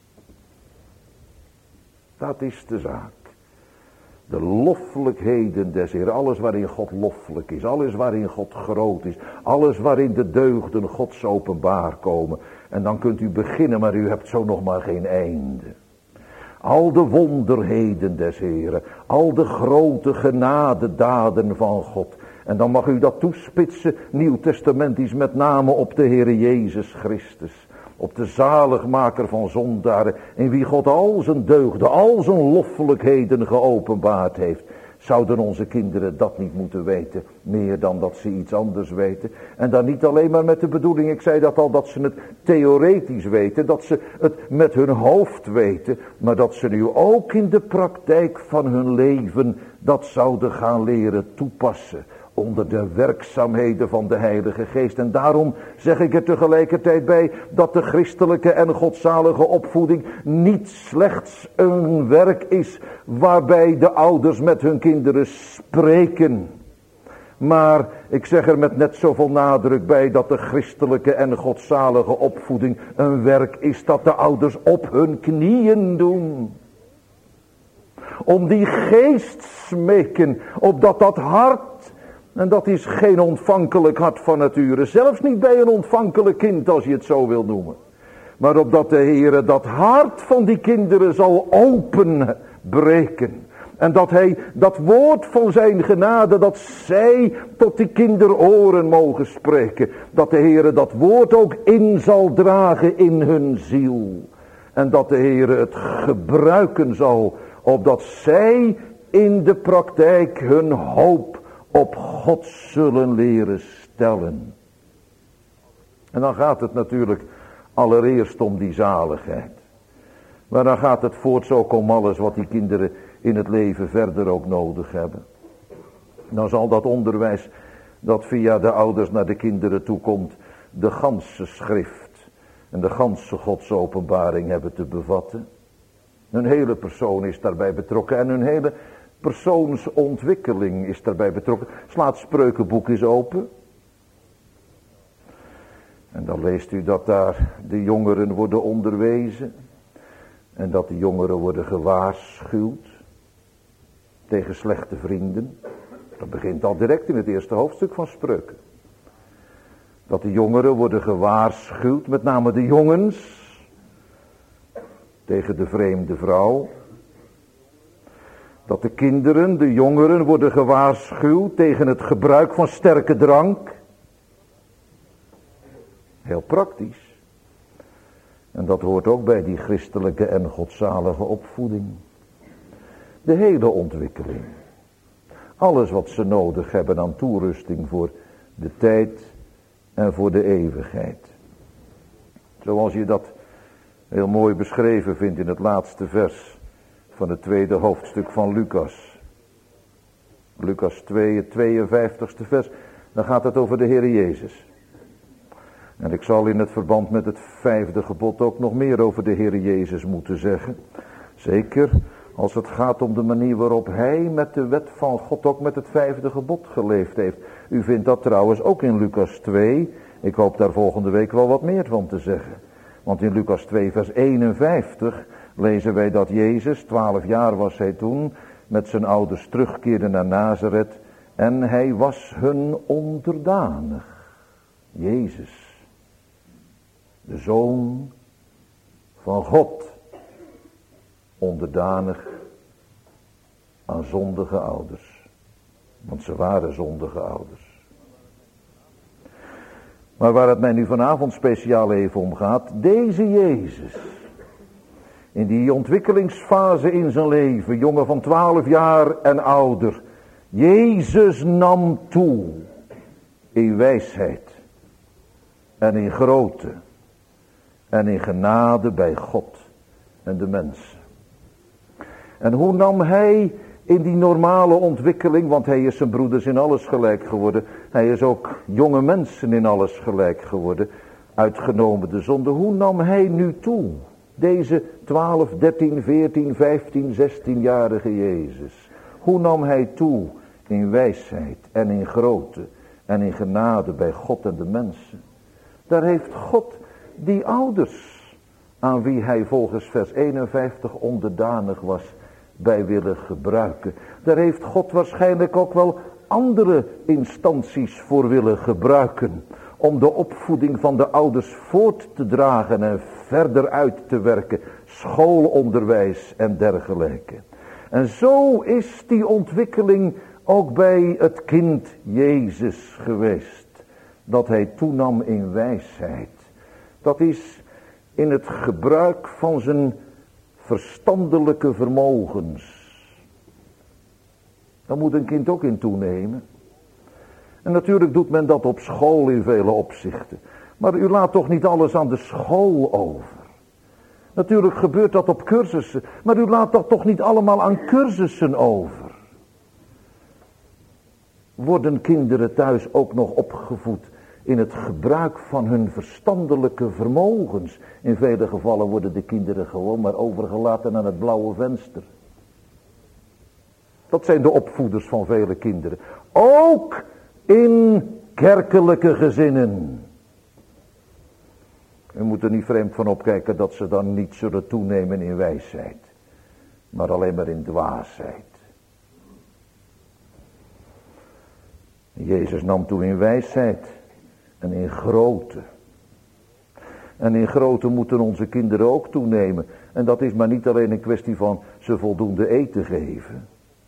Dat is de zaak. De loffelijkheden des Heeren, alles waarin God loffelijk is, alles waarin God groot is, alles waarin de deugden Gods openbaar komen. En dan kunt u beginnen, maar u hebt zo nog maar geen einde. Al de wonderheden des Heeren, al de grote genadedaden van God. En dan mag u dat toespitsen, nieuwtestamentisch, met name op de Heere Jezus Christus. Op de zaligmaker van zondaren, in wie God al zijn deugden, al zijn loffelijkheden geopenbaard heeft. Zouden onze kinderen dat niet moeten weten, meer dan dat ze iets anders weten? En dan niet alleen maar met de bedoeling, ik zei dat al, dat ze het theoretisch weten, dat ze het met hun hoofd weten, maar dat ze nu ook in de praktijk van hun leven dat zouden gaan leren toepassen. Onder de werkzaamheden van de Heilige Geest. En daarom zeg ik er tegelijkertijd bij dat de christelijke en godzalige opvoeding niet slechts een werk is waarbij de ouders met hun kinderen spreken. Maar ik zeg er met net zoveel nadruk bij dat de christelijke en godzalige opvoeding een werk is dat de ouders op hun knieën doen. Om die geest smeken, opdat dat hart. En dat is geen ontvankelijk hart van nature. Zelfs niet bij een ontvankelijk kind, als je het zo wil noemen. Maar opdat de Heere dat hart van die kinderen zal openbreken. En dat hij dat woord van zijn genade, dat zij tot die kinderoren mogen spreken. Dat de Heere dat woord ook in zal dragen in hun ziel. En dat de Heere het gebruiken zal, opdat zij in de praktijk hun hoop op God zullen leren stellen. En dan gaat het natuurlijk allereerst om die zaligheid. Maar dan gaat het voorts ook om alles wat die kinderen in het leven verder ook nodig hebben. Dan zal dat onderwijs dat via de ouders naar de kinderen toekomt, de ganse schrift en de ganse Godsopenbaring hebben te bevatten. Hun hele persoon is daarbij betrokken en hun hele persoonsontwikkeling is daarbij betrokken. Sla het Spreukenboek eens open. En dan leest u dat daar de jongeren worden onderwezen. En dat de jongeren worden gewaarschuwd tegen slechte vrienden. Dat begint al direct in het eerste hoofdstuk van Spreuken. Dat de jongeren worden gewaarschuwd, met name de jongens, tegen de vreemde vrouw. Dat de kinderen, de jongeren, worden gewaarschuwd tegen het gebruik van sterke drank. Heel praktisch. En dat hoort ook bij die christelijke en godzalige opvoeding. De hele ontwikkeling. Alles wat ze nodig hebben aan toerusting voor de tijd en voor de eeuwigheid. Zoals je dat heel mooi beschreven vindt in het laatste vers van het tweede hoofdstuk van Lucas. Lucas 2, het 52ste vers. Dan gaat het over de Heer Jezus. En ik zal in het verband met het 5e gebod ook nog meer over de Heer Jezus moeten zeggen. Zeker als het gaat om de manier waarop hij met de wet van God ook met het 5e gebod geleefd heeft. U vindt dat trouwens ook in Lucas 2. Ik hoop daar volgende week wel wat meer van te zeggen. Want in Lucas 2 vers 51 lezen wij dat Jezus, 12 jaar was hij toen, met zijn ouders terugkeerde naar Nazareth. En hij was hun onderdanig. Jezus, de Zoon van God, onderdanig aan zondige ouders. Want ze waren zondige ouders. Maar waar het mij nu vanavond speciaal even om gaat, deze Jezus, In die ontwikkelingsfase in zijn leven, jongen van 12 jaar en ouder. Jezus nam toe in wijsheid en in grootte en in genade bij God en de mensen. En hoe nam hij in die normale ontwikkeling, want hij is zijn broeders in alles gelijk geworden. Hij is ook jonge mensen in alles gelijk geworden, uitgenomen de zonde. Hoe nam hij nu toe? Deze 12, 13, 14, 15, 16-jarige Jezus. Hoe nam hij toe in wijsheid en in grootte en in genade bij God en de mensen? Daar heeft God die ouders, aan wie hij volgens vers 51 onderdanig was, bij willen gebruiken. Daar heeft God waarschijnlijk ook wel andere instanties voor willen gebruiken, om de opvoeding van de ouders voort te dragen en verder uit te werken, schoolonderwijs en dergelijke. En zo is die ontwikkeling ook bij het kind Jezus geweest, dat hij toenam in wijsheid. Dat is in het gebruik van zijn verstandelijke vermogens. Daar moet een kind ook in toenemen. En natuurlijk doet men dat op school in vele opzichten. Maar u laat toch niet alles aan de school over. Natuurlijk gebeurt dat op cursussen. Maar u laat dat toch niet allemaal aan cursussen over. Worden kinderen thuis ook nog opgevoed in het gebruik van hun verstandelijke vermogens? In vele gevallen worden de kinderen gewoon maar overgelaten aan het blauwe venster. Dat zijn de opvoeders van vele kinderen. Ook in kerkelijke gezinnen. U moet er niet vreemd van opkijken dat ze dan niet zullen toenemen in wijsheid, maar alleen maar in dwaasheid. Jezus nam toe in wijsheid en in grootte. En in grootte moeten onze kinderen ook toenemen. En dat is maar niet alleen een kwestie van ze voldoende eten geven,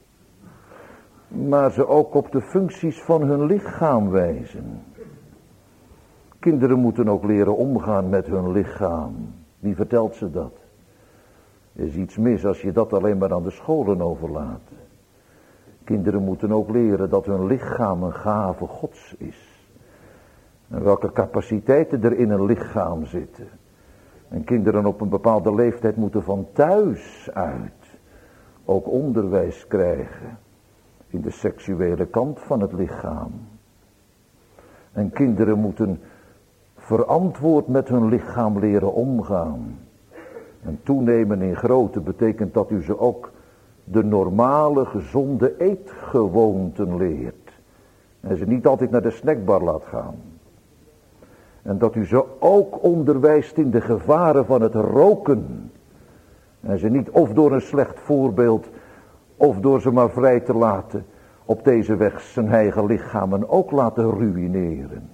maar ze ook op de functies van hun lichaam wijzen. Kinderen moeten ook leren omgaan met hun lichaam. Wie vertelt ze dat? Er is iets mis als je dat alleen maar aan de scholen overlaat. Kinderen moeten ook leren dat hun lichaam een gave Gods is. En welke capaciteiten er in een lichaam zitten. En kinderen op een bepaalde leeftijd moeten van thuis uit ook onderwijs krijgen in de seksuele kant van het lichaam. En kinderen moeten verantwoord met hun lichaam leren omgaan. En toenemen in grootte betekent dat u ze ook de normale gezonde eetgewoonten leert. En ze niet altijd naar de snackbar laat gaan. En dat u ze ook onderwijst in de gevaren van het roken. En ze niet of door een slecht voorbeeld of door ze maar vrij te laten op deze weg zijn eigen lichamen ook laten ruïneren.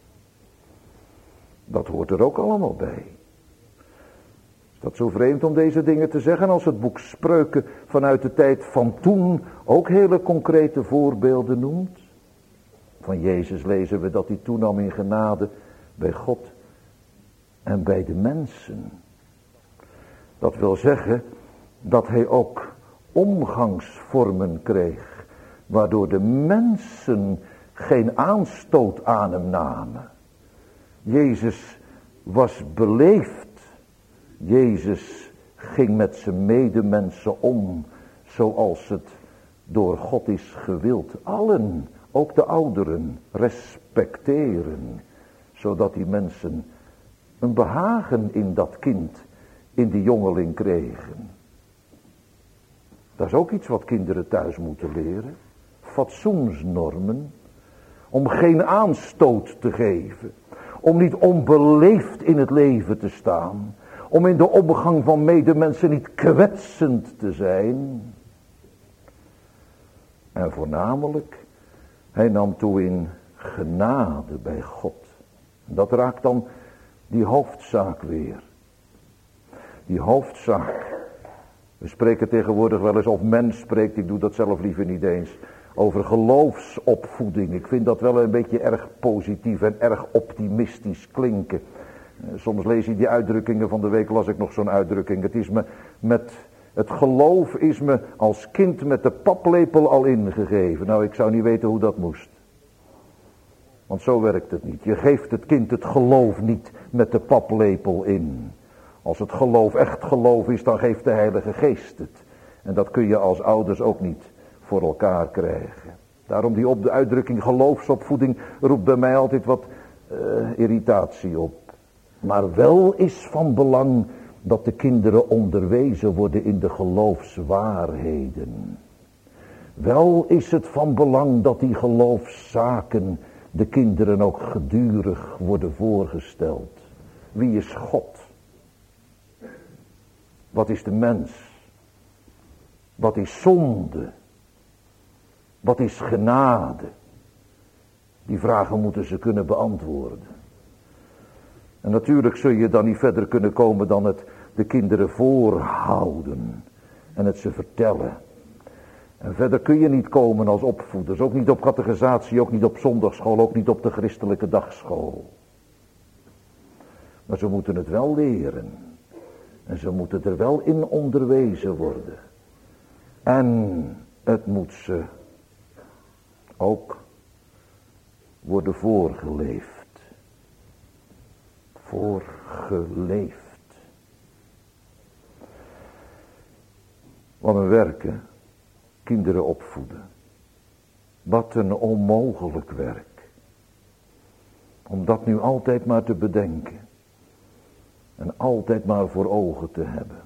Dat hoort er ook allemaal bij. Is dat zo vreemd om deze dingen te zeggen als het boek Spreuken vanuit de tijd van toen ook hele concrete voorbeelden noemt? Van Jezus lezen we dat hij toenam in genade bij God en bij de mensen. Dat wil zeggen dat hij ook omgangsvormen kreeg, waardoor de mensen geen aanstoot aan hem namen. Jezus was beleefd. Jezus ging met zijn medemensen om zoals het door God is gewild. Allen, ook de ouderen, respecteren, zodat die mensen een behagen in dat kind, in die jongeling kregen. Dat is ook iets wat kinderen thuis moeten leren. Fatsoensnormen. Om geen aanstoot te geven. Om niet onbeleefd in het leven te staan. Om in de omgang van medemensen niet kwetsend te zijn. En voornamelijk, hij nam toe in genade bij God. Dat raakt dan die hoofdzaak weer. Die hoofdzaak. We spreken tegenwoordig wel eens, of men spreekt, ik doe dat zelf liever niet eens, over geloofsopvoeding. Ik vind dat wel een beetje erg positief en erg optimistisch klinken. Soms lees je die uitdrukkingen, van de week las ik nog zo'n uitdrukking. Het geloof is me als kind met de paplepel al ingegeven. Nou, ik zou niet weten hoe dat moest. Want zo werkt het niet. Je geeft het kind het geloof niet met de paplepel in. Als het geloof echt geloof is, dan geeft de Heilige Geest het. En dat kun je als ouders ook niet voor elkaar krijgen. Daarom de uitdrukking geloofsopvoeding roept bij mij altijd wat irritatie op. Maar wel is van belang dat de kinderen onderwezen worden in de geloofswaarheden. Wel is het van belang dat die geloofszaken de kinderen ook gedurig worden voorgesteld. Wie is God? Wat is de mens? Wat is zonde? Wat is genade? Die vragen moeten ze kunnen beantwoorden. En natuurlijk zul je dan niet verder kunnen komen dan het de kinderen voorhouden en het ze vertellen. En verder kun je niet komen als opvoeders, ook niet op catechisatie, ook niet op zondagschool, ook niet op de christelijke dagschool. Maar ze moeten het wel leren. En ze moeten er wel in onderwezen worden. En het moet ze ook worden voorgeleefd. Voorgeleefd. Wat een werken. Kinderen opvoeden. Wat een onmogelijk werk. Om dat nu altijd maar te bedenken. En altijd maar voor ogen te hebben.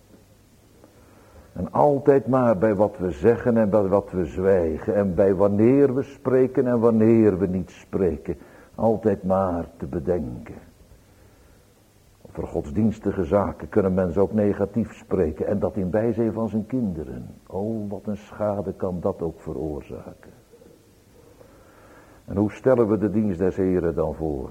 En altijd maar bij wat we zeggen en bij wat we zwijgen. En bij wanneer we spreken en wanneer we niet spreken. Altijd maar te bedenken. Over godsdienstige zaken kunnen mensen ook negatief spreken. En dat in bijzijn van zijn kinderen. Oh, wat een schade kan dat ook veroorzaken. En hoe stellen we de dienst des Heren dan voor?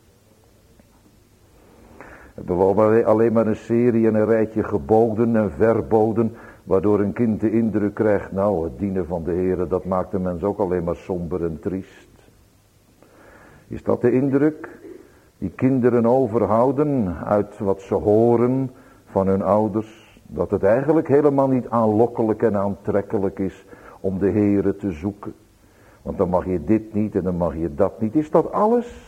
Hebben we alleen maar een serie en een rijtje geboden en verboden, waardoor een kind de indruk krijgt, nou, het dienen van de Heren, dat maakt de mens ook alleen maar somber en triest. Is dat de indruk die kinderen overhouden uit wat ze horen van hun ouders? Dat het eigenlijk helemaal niet aanlokkelijk en aantrekkelijk is om de Heren te zoeken. Want dan mag je dit niet en dan mag je dat niet. Is dat alles?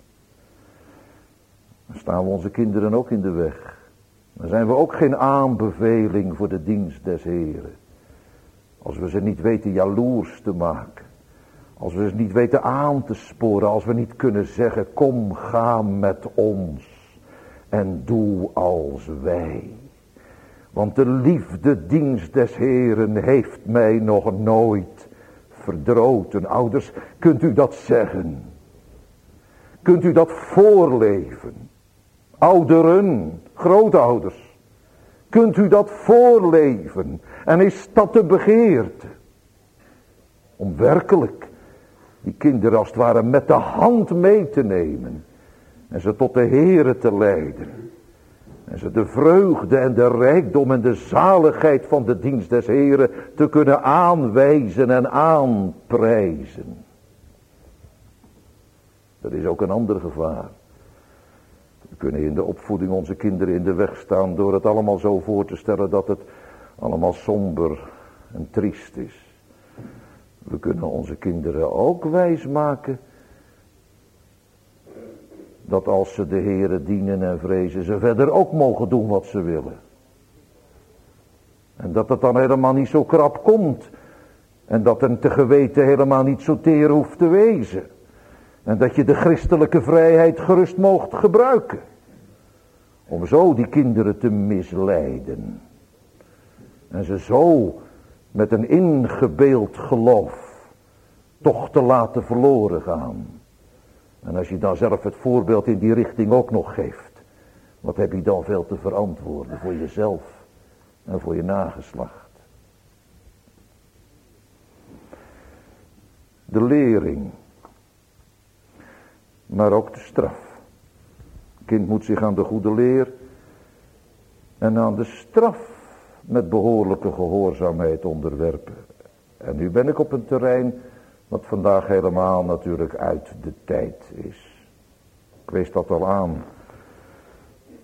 Dan staan we onze kinderen ook in de weg. Dan zijn we ook geen aanbeveling voor de dienst des Heren. Als we ze niet weten jaloers te maken. Als we ze niet weten aan te sporen. Als we niet kunnen zeggen, kom, ga met ons. En doe als wij. Want de liefdedienst des Heren heeft mij nog nooit verdroten. Ouders, kunt u dat zeggen? Kunt u dat voorleven? Ouderen, grootouders, kunt u dat voorleven? En is dat de begeerte? Om werkelijk die kinderen als het ware met de hand mee te nemen. En ze tot de Heere te leiden. En ze de vreugde en de rijkdom en de zaligheid van de dienst des Heren te kunnen aanwijzen en aanprijzen. Dat is ook een ander gevaar. We kunnen in de opvoeding onze kinderen in de weg staan door het allemaal zo voor te stellen dat het allemaal somber en triest is. We kunnen onze kinderen ook wijsmaken dat als ze de Heere dienen en vrezen, ze verder ook mogen doen wat ze willen. En dat het dan helemaal niet zo krap komt. En dat een te geweten helemaal niet zo teer hoeft te wezen. En dat je de christelijke vrijheid gerust moogt gebruiken. Om zo die kinderen te misleiden. En ze zo met een ingebeeld geloof toch te laten verloren gaan. En als je dan zelf het voorbeeld in die richting ook nog geeft. Wat heb je dan veel te verantwoorden voor jezelf en voor je nageslacht. De lering. Maar ook de straf. Het kind moet zich aan de goede leer en aan de straf met behoorlijke gehoorzaamheid onderwerpen. En nu ben ik op een terrein wat vandaag helemaal natuurlijk uit de tijd is. Ik wees dat al aan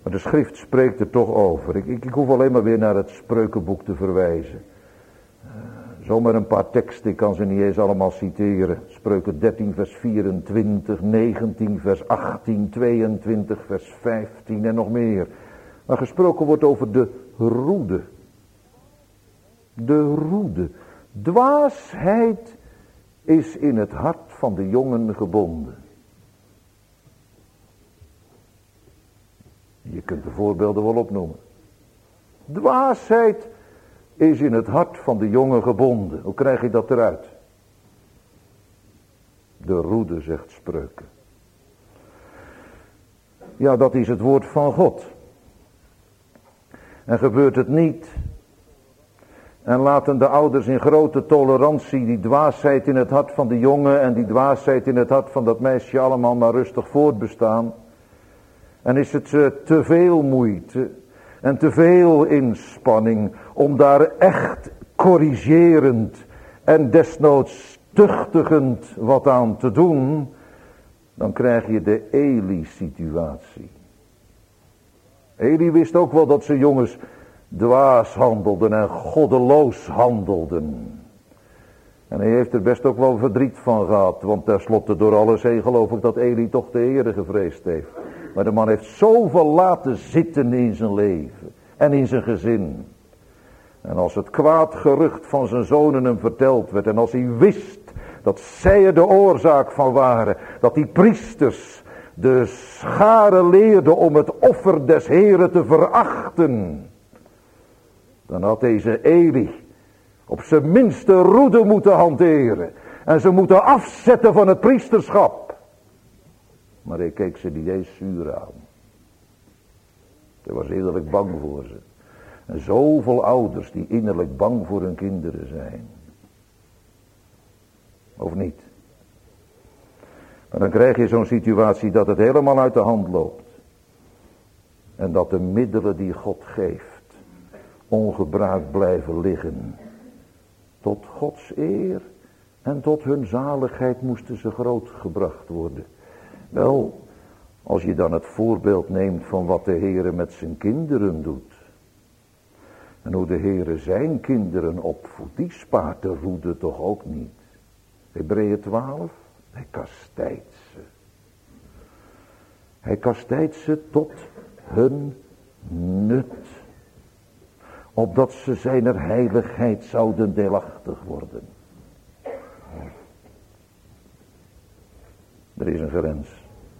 Maar de schrift spreekt er toch over. Ik hoef alleen maar weer naar het Spreukenboek te verwijzen. Zomaar een paar teksten, ik kan ze niet eens allemaal citeren. Spreuken 13 vers 24, 19 vers 18, 22 vers 15 en nog meer. Maar gesproken wordt over de roede. De roede. Dwaasheid is in het hart van de jongen gebonden. Je kunt de voorbeelden wel opnoemen. Dwaasheid is in het hart van de jongen gebonden. Hoe krijg je dat eruit? De roede, zegt Spreuken. Ja, dat is het woord van God. En gebeurt het niet, en laten de ouders in grote tolerantie die dwaasheid in het hart van de jongen en die dwaasheid in het hart van dat meisje allemaal maar rustig voortbestaan. En is het te veel moeite en te veel inspanning om daar echt corrigerend en desnoods tuchtigend wat aan te doen, dan krijg je de Eli-situatie. Eli wist ook wel dat zijn jongens dwaas handelden en goddeloos handelden. En hij heeft er best ook wel verdriet van gehad, want tenslotte door alles heen geloof ik dat Eli toch de Heere gevreesd heeft. Maar de man heeft zoveel laten zitten in zijn leven en in zijn gezin. En als het kwaad gerucht van zijn zonen hem verteld werd en als hij wist dat zij er de oorzaak van waren, dat die priesters de scharen leerden om het offer des Heren te verachten, dan had deze Eli op zijn minste roede moeten hanteren en ze moeten afzetten van het priesterschap. Maar hij keek ze niet eens zuur aan. Hij was innerlijk bang voor ze. En zoveel ouders die innerlijk bang voor hun kinderen zijn. Of niet? Maar dan krijg je zo'n situatie dat het helemaal uit de hand loopt. En dat de middelen die God geeft ongebruikt blijven liggen. Tot Gods eer en tot hun zaligheid moesten ze grootgebracht worden. Wel, als je dan het voorbeeld neemt van wat de Heere met zijn kinderen doet. En hoe de Heere zijn kinderen opvoedt, die spaart de roede toch ook niet. Hebreeën 12, hij kastijdt ze. Hij kastijdt ze tot hun nut. Opdat ze zijner heiligheid zouden deelachtig worden. Er is een grens.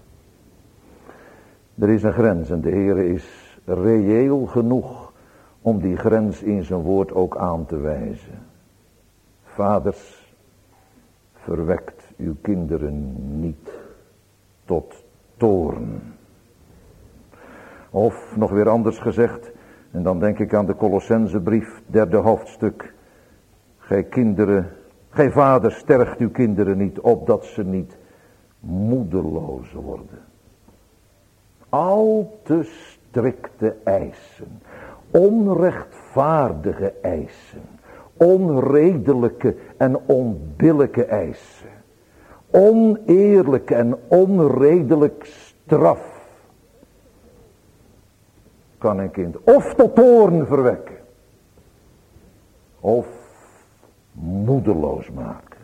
Er is een grens en de Heere is reëel genoeg om die grens in zijn woord ook aan te wijzen. Vaders, verwekt uw kinderen niet tot toorn. Of nog weer anders gezegd, en dan denk ik aan de Colossensebrief, 3e hoofdstuk. Gij vaders, stergt uw kinderen niet, opdat ze niet moedeloos worden. Al te strikte eisen, onrechtvaardige eisen, onredelijke en onbillijke eisen, oneerlijke en onredelijk straf, kan een kind of tot toorn verwekken, of moedeloos maken.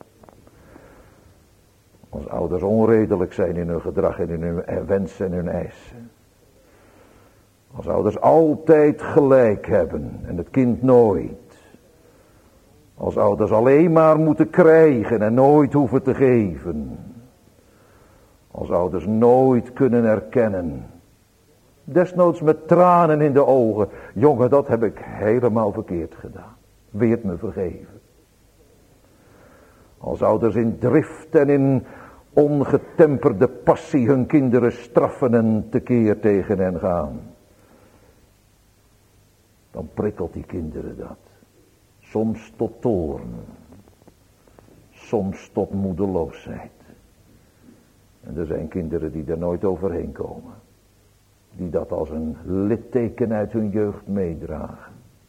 Als ouders onredelijk zijn in hun gedrag en in hun wensen en hun eisen. Als ouders altijd gelijk hebben en het kind nooit. Als ouders alleen maar moeten krijgen en nooit hoeven te geven. Als ouders nooit kunnen erkennen. Desnoods met tranen in de ogen. Jongen, dat heb ik helemaal verkeerd gedaan. Wil je het me vergeven? Als ouders in drift en in ongetemperde passie hun kinderen straffen en tekeer tegen hen gaan. Dan prikkelt die kinderen dat. Soms tot toorn. Soms tot moedeloosheid. En er zijn kinderen die er nooit overheen komen. Die dat als een litteken uit hun jeugd meedragen.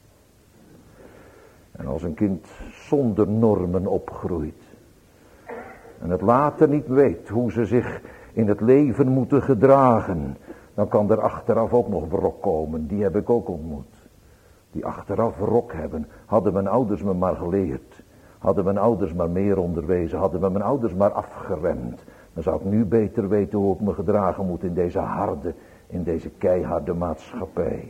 En als een kind zonder normen opgroeit. En het later niet weet hoe ze zich in het leven moeten gedragen. Dan kan er achteraf ook nog wrok komen. Die heb ik ook ontmoet. Die achteraf wrok hebben. Hadden mijn ouders me maar geleerd. Hadden mijn ouders maar meer onderwezen. Hadden mijn ouders maar afgeremd. Dan zou ik nu beter weten hoe ik me gedragen moet in deze keiharde maatschappij.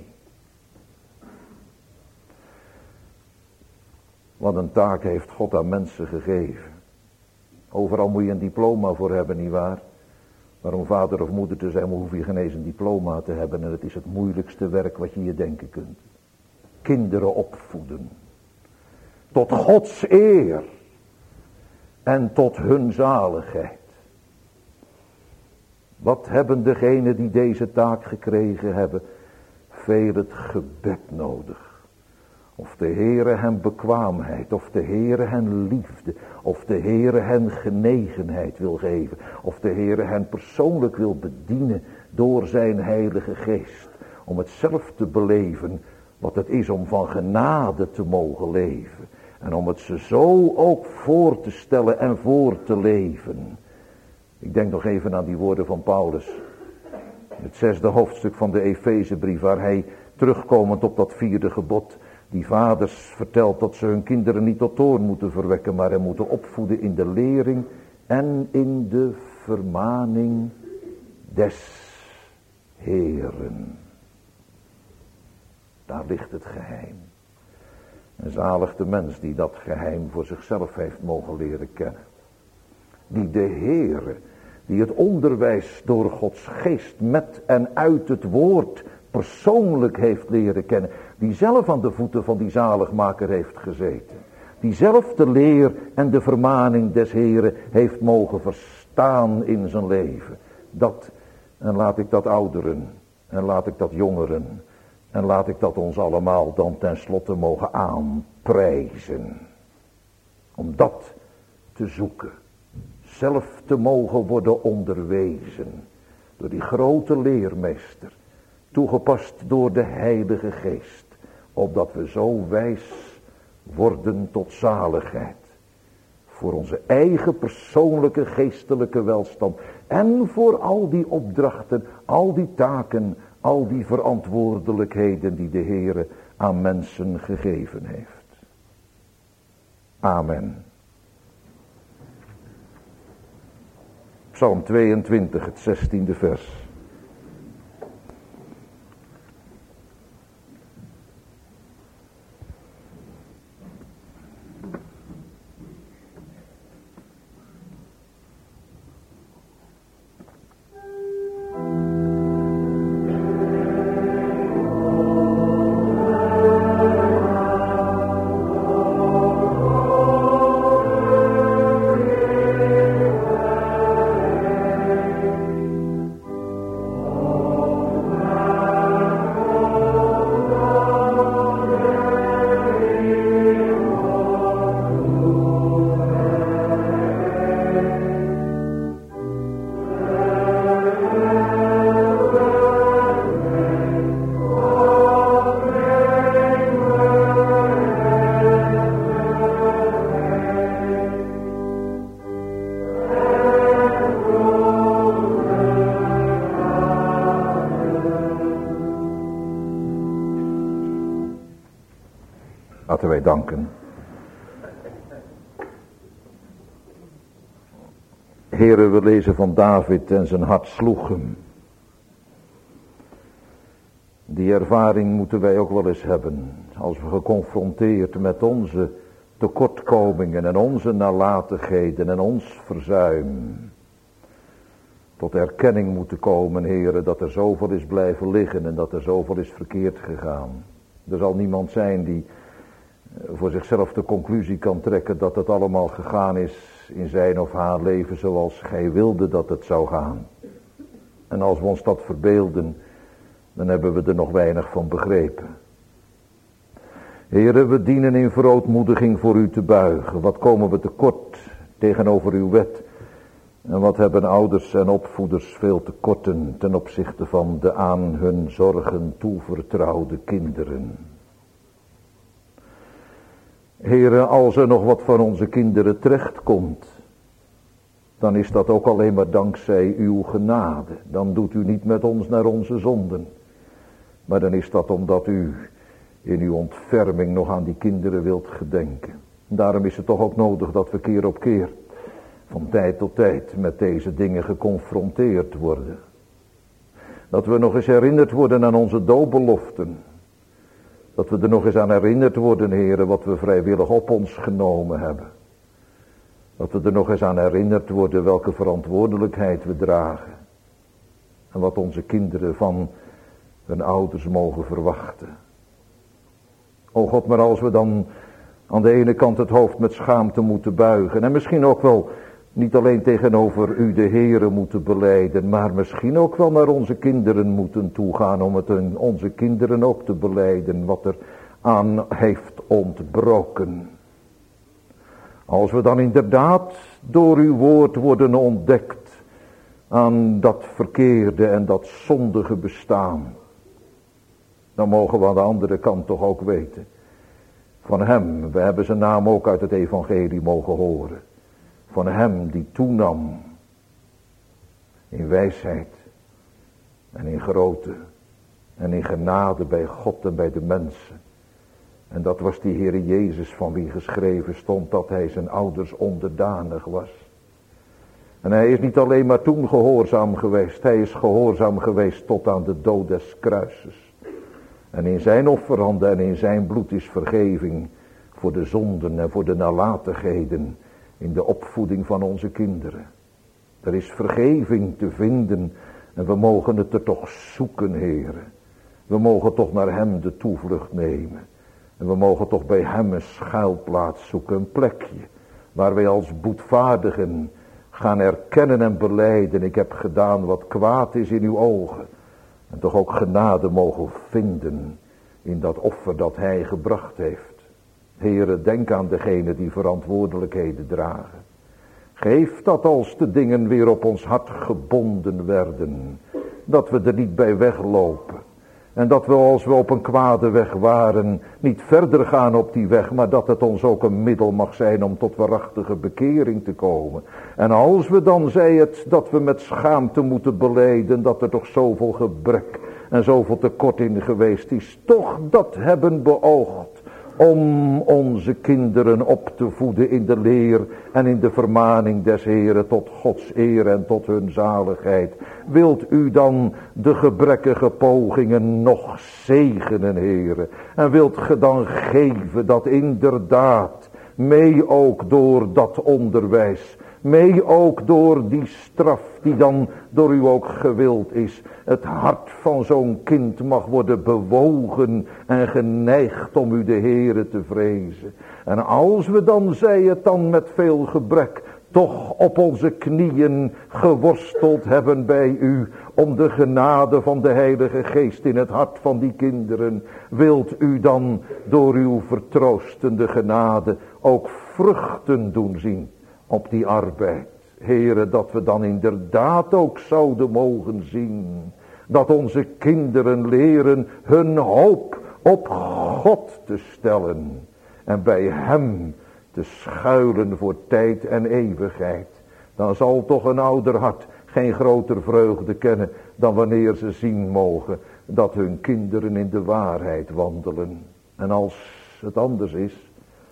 Wat een taak heeft God aan mensen gegeven. Overal moet je een diploma voor hebben, nietwaar? Maar om vader of moeder te zijn, hoef je geen eens een diploma te hebben. En het is het moeilijkste werk wat je je denken kunt. Kinderen opvoeden. Tot Gods eer. En tot hun zaligheid. Wat hebben degenen die deze taak gekregen hebben? Veel het gebed nodig. Of de Heere hen bekwaamheid, of de Heere hen liefde, of de Heere hen genegenheid wil geven, of de Heere hen persoonlijk wil bedienen door zijn heilige geest, om het zelf te beleven wat het is om van genade te mogen leven, en om het ze zo ook voor te stellen en voor te leven. Ik denk nog even aan die woorden van Paulus, het 6e hoofdstuk van de Efezebrief, waar hij terugkomend op dat 4e gebod, die vaders vertelt dat ze hun kinderen niet tot toorn moeten verwekken, maar hen moeten opvoeden in de lering en in de vermaning des Heeren. Daar ligt het geheim. En zalig de mens die dat geheim voor zichzelf heeft mogen leren kennen. Die de Heere, die het onderwijs door Gods geest met en uit het woord persoonlijk heeft leren kennen. Die zelf aan de voeten van die zaligmaker heeft gezeten. Die zelf de leer en de vermaning des Heren heeft mogen verstaan in zijn leven. Dat, en laat ik dat ouderen, en laat ik dat jongeren, en laat ik dat ons allemaal dan tenslotte mogen aanprijzen. Om dat te zoeken. Zelf te mogen worden onderwezen. Door die grote leermeester. Toegepast door de Heilige Geest. Opdat we zo wijs worden tot zaligheid. Voor onze eigen persoonlijke geestelijke welstand. En voor al die opdrachten, al die taken, al die verantwoordelijkheden die de Heere aan mensen gegeven heeft. Amen. Psalm 22, het 16e vers. Laten wij danken. Heere, we lezen van David en zijn hart sloeg hem. Die ervaring moeten wij ook wel eens hebben. Als we geconfronteerd met onze tekortkomingen en onze nalatigheden en ons verzuim. Tot erkenning moeten komen, Heere, dat er zoveel is blijven liggen en dat er zoveel is verkeerd gegaan. Er zal niemand zijn die voor zichzelf de conclusie kan trekken dat het allemaal gegaan is in zijn of haar leven zoals gij wilde dat het zou gaan. En als we ons dat verbeelden, dan hebben we er nog weinig van begrepen. Heere, we dienen in verootmoediging voor u te buigen. Wat komen we tekort tegenover uw wet? En wat hebben ouders en opvoeders veel tekorten ten opzichte van de aan hun zorgen toevertrouwde kinderen? Heere, als er nog wat van onze kinderen terechtkomt, dan is dat ook alleen maar dankzij uw genade. Dan doet u niet met ons naar onze zonden. Maar dan is dat omdat u in uw ontferming nog aan die kinderen wilt gedenken. Daarom is het toch ook nodig dat we keer op keer, van tijd tot tijd, met deze dingen geconfronteerd worden. Dat we nog eens herinnerd worden aan onze doopbeloften. Dat we er nog eens aan herinnerd worden, Heere, wat we vrijwillig op ons genomen hebben. Dat we er nog eens aan herinnerd worden welke verantwoordelijkheid we dragen. En wat onze kinderen van hun ouders mogen verwachten. O God, maar als we dan aan de ene kant het hoofd met schaamte moeten buigen. En misschien ook wel niet alleen tegenover u de Heere moeten belijden. Maar misschien ook wel naar onze kinderen moeten toegaan. Om het aan onze kinderen ook te belijden wat er aan heeft ontbroken. Als we dan inderdaad door uw woord worden ontdekt aan dat verkeerde en dat zondige bestaan. Dan mogen we aan de andere kant toch ook weten. Van hem, we hebben zijn naam ook uit het evangelie mogen horen. Van hem die toenam in wijsheid en in grootte en in genade bij God en bij de mensen. En dat was die Heere Jezus van wie geschreven stond dat hij zijn ouders onderdanig was. En hij is niet alleen maar toen gehoorzaam geweest, hij is gehoorzaam geweest tot aan de dood des kruises. En in zijn offerhanden en in zijn bloed is vergeving voor de zonden en voor de nalatigheden in de opvoeding van onze kinderen. Er is vergeving te vinden en we mogen het er toch zoeken, Heere. We mogen toch naar hem de toevlucht nemen. En we mogen toch bij hem een schuilplaats zoeken, een plekje. Waar wij als boetvaardigen gaan erkennen en belijden. Ik heb gedaan wat kwaad is in uw ogen. En toch ook genade mogen vinden in dat offer dat hij gebracht heeft. Heere, denk aan degenen die verantwoordelijkheden dragen. Geef dat als de dingen weer op ons hart gebonden werden. Dat we er niet bij weglopen. En dat we als we op een kwade weg waren niet verder gaan op die weg. Maar dat het ons ook een middel mag zijn om tot waarachtige bekering te komen. En als we dan, zei het, dat we met schaamte moeten belijden dat er toch zoveel gebrek en zoveel tekort in geweest is. Toch dat hebben beoogd om onze kinderen op te voeden in de leer en in de vermaning des Heeren tot Gods eer en tot hun zaligheid. Wilt u dan de gebrekkige pogingen nog zegenen, Heere? En wilt ge dan geven dat inderdaad, mee ook door dat onderwijs, mee ook door die straf die dan door u ook gewild is, het hart van zo'n kind mag worden bewogen en geneigd om u de Heere te vrezen. En als we dan, zei het dan met veel gebrek, toch op onze knieën geworsteld hebben bij u om de genade van de Heilige Geest in het hart van die kinderen, wilt u dan door uw vertroostende genade ook vruchten doen zien op die arbeid. Heere, dat we dan inderdaad ook zouden mogen zien dat onze kinderen leren hun hoop op God te stellen en bij hem te schuilen voor tijd en eeuwigheid. Dan zal toch een ouder hart geen groter vreugde kennen dan wanneer ze zien mogen dat hun kinderen in de waarheid wandelen. En als het anders is,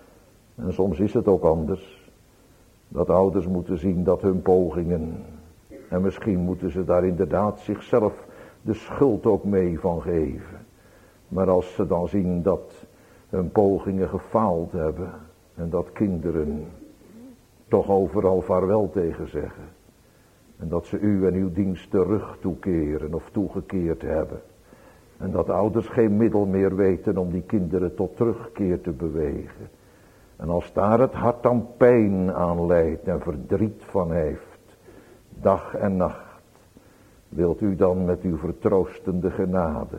en soms is het ook anders, dat ouders moeten zien dat hun pogingen, en misschien moeten ze daar inderdaad zichzelf de schuld ook mee van geven. Maar als ze dan zien dat hun pogingen gefaald hebben en dat kinderen toch overal vaarwel tegen zeggen. En dat ze u en uw dienst de rug toekeren of toegekeerd hebben. En dat ouders geen middel meer weten om die kinderen tot terugkeer te bewegen. En als daar het hart dan pijn aan lijdt en verdriet van heeft, dag en nacht, wilt u dan met uw vertroostende genade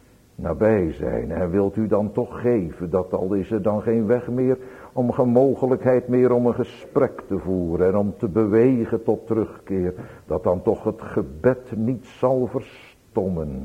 nabij zijn. En wilt u dan toch geven, dat al is er dan geen weg meer, geen mogelijkheid meer om een gesprek te voeren en om te bewegen tot terugkeer, dat dan toch het gebed niet zal verstommen.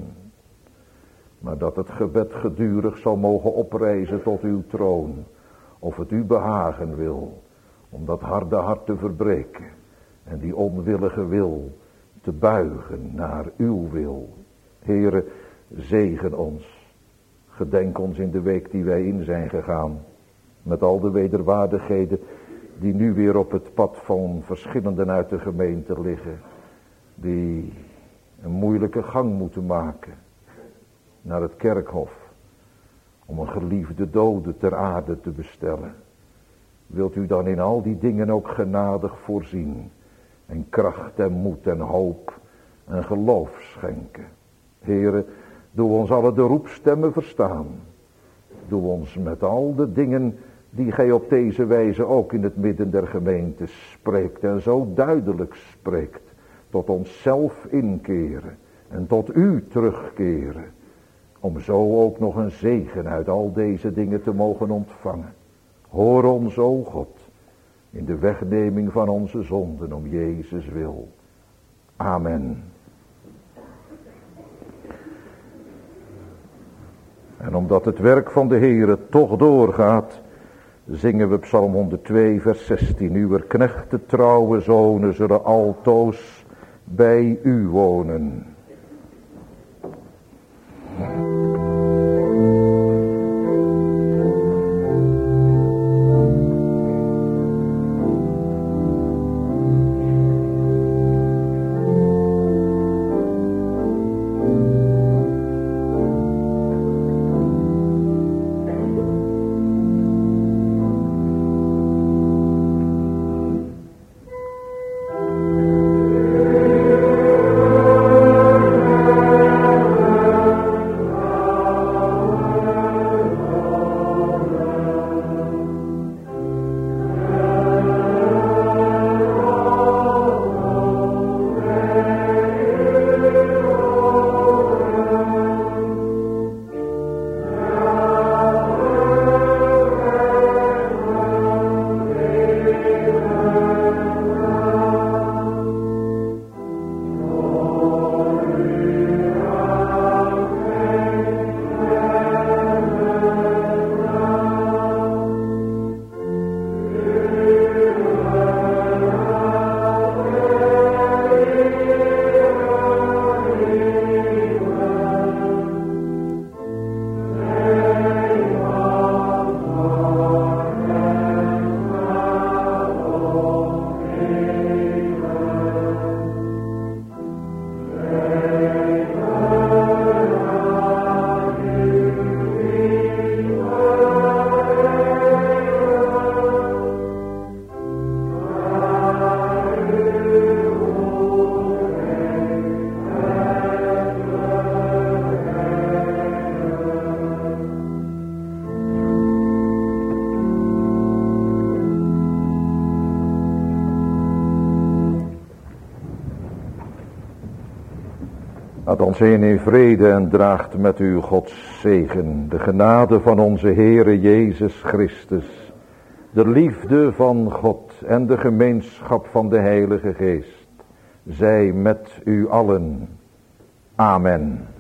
Maar dat het gebed gedurig zal mogen oprijzen tot uw troon. Of het u behagen wil om dat harde hart te verbreken. en die onwillige wil te buigen naar uw wil. Heere, zegen ons. Gedenk ons in de week die wij in zijn gegaan. Met al de wederwaardigheden die nu weer op het pad van verschillenden uit de gemeente liggen. Die een moeilijke gang moeten maken naar het kerkhof. Om een geliefde dode ter aarde te bestellen. Wilt u dan in al die dingen ook genadig voorzien. En kracht en moed en hoop en geloof schenken. Heere, doe ons alle de roepstemmen verstaan. Doe ons met al de dingen die gij op deze wijze ook in het midden der gemeente spreekt. En zo duidelijk spreekt. Tot onszelf inkeren. En tot u terugkeren. Om zo ook nog een zegen uit al deze dingen te mogen ontvangen. Hoor ons, o God, in de wegneming van onze zonden om Jezus wil. Amen. En omdat het werk van de Heere toch doorgaat, zingen we Psalm 102 vers 16. Uw knechten trouwe zonen zullen altoos bij u wonen. Laat ons heen in vrede en draagt met u Gods zegen. De genade van onze Heere Jezus Christus. De liefde van God en de gemeenschap van de Heilige Geest. Zij met u allen. Amen.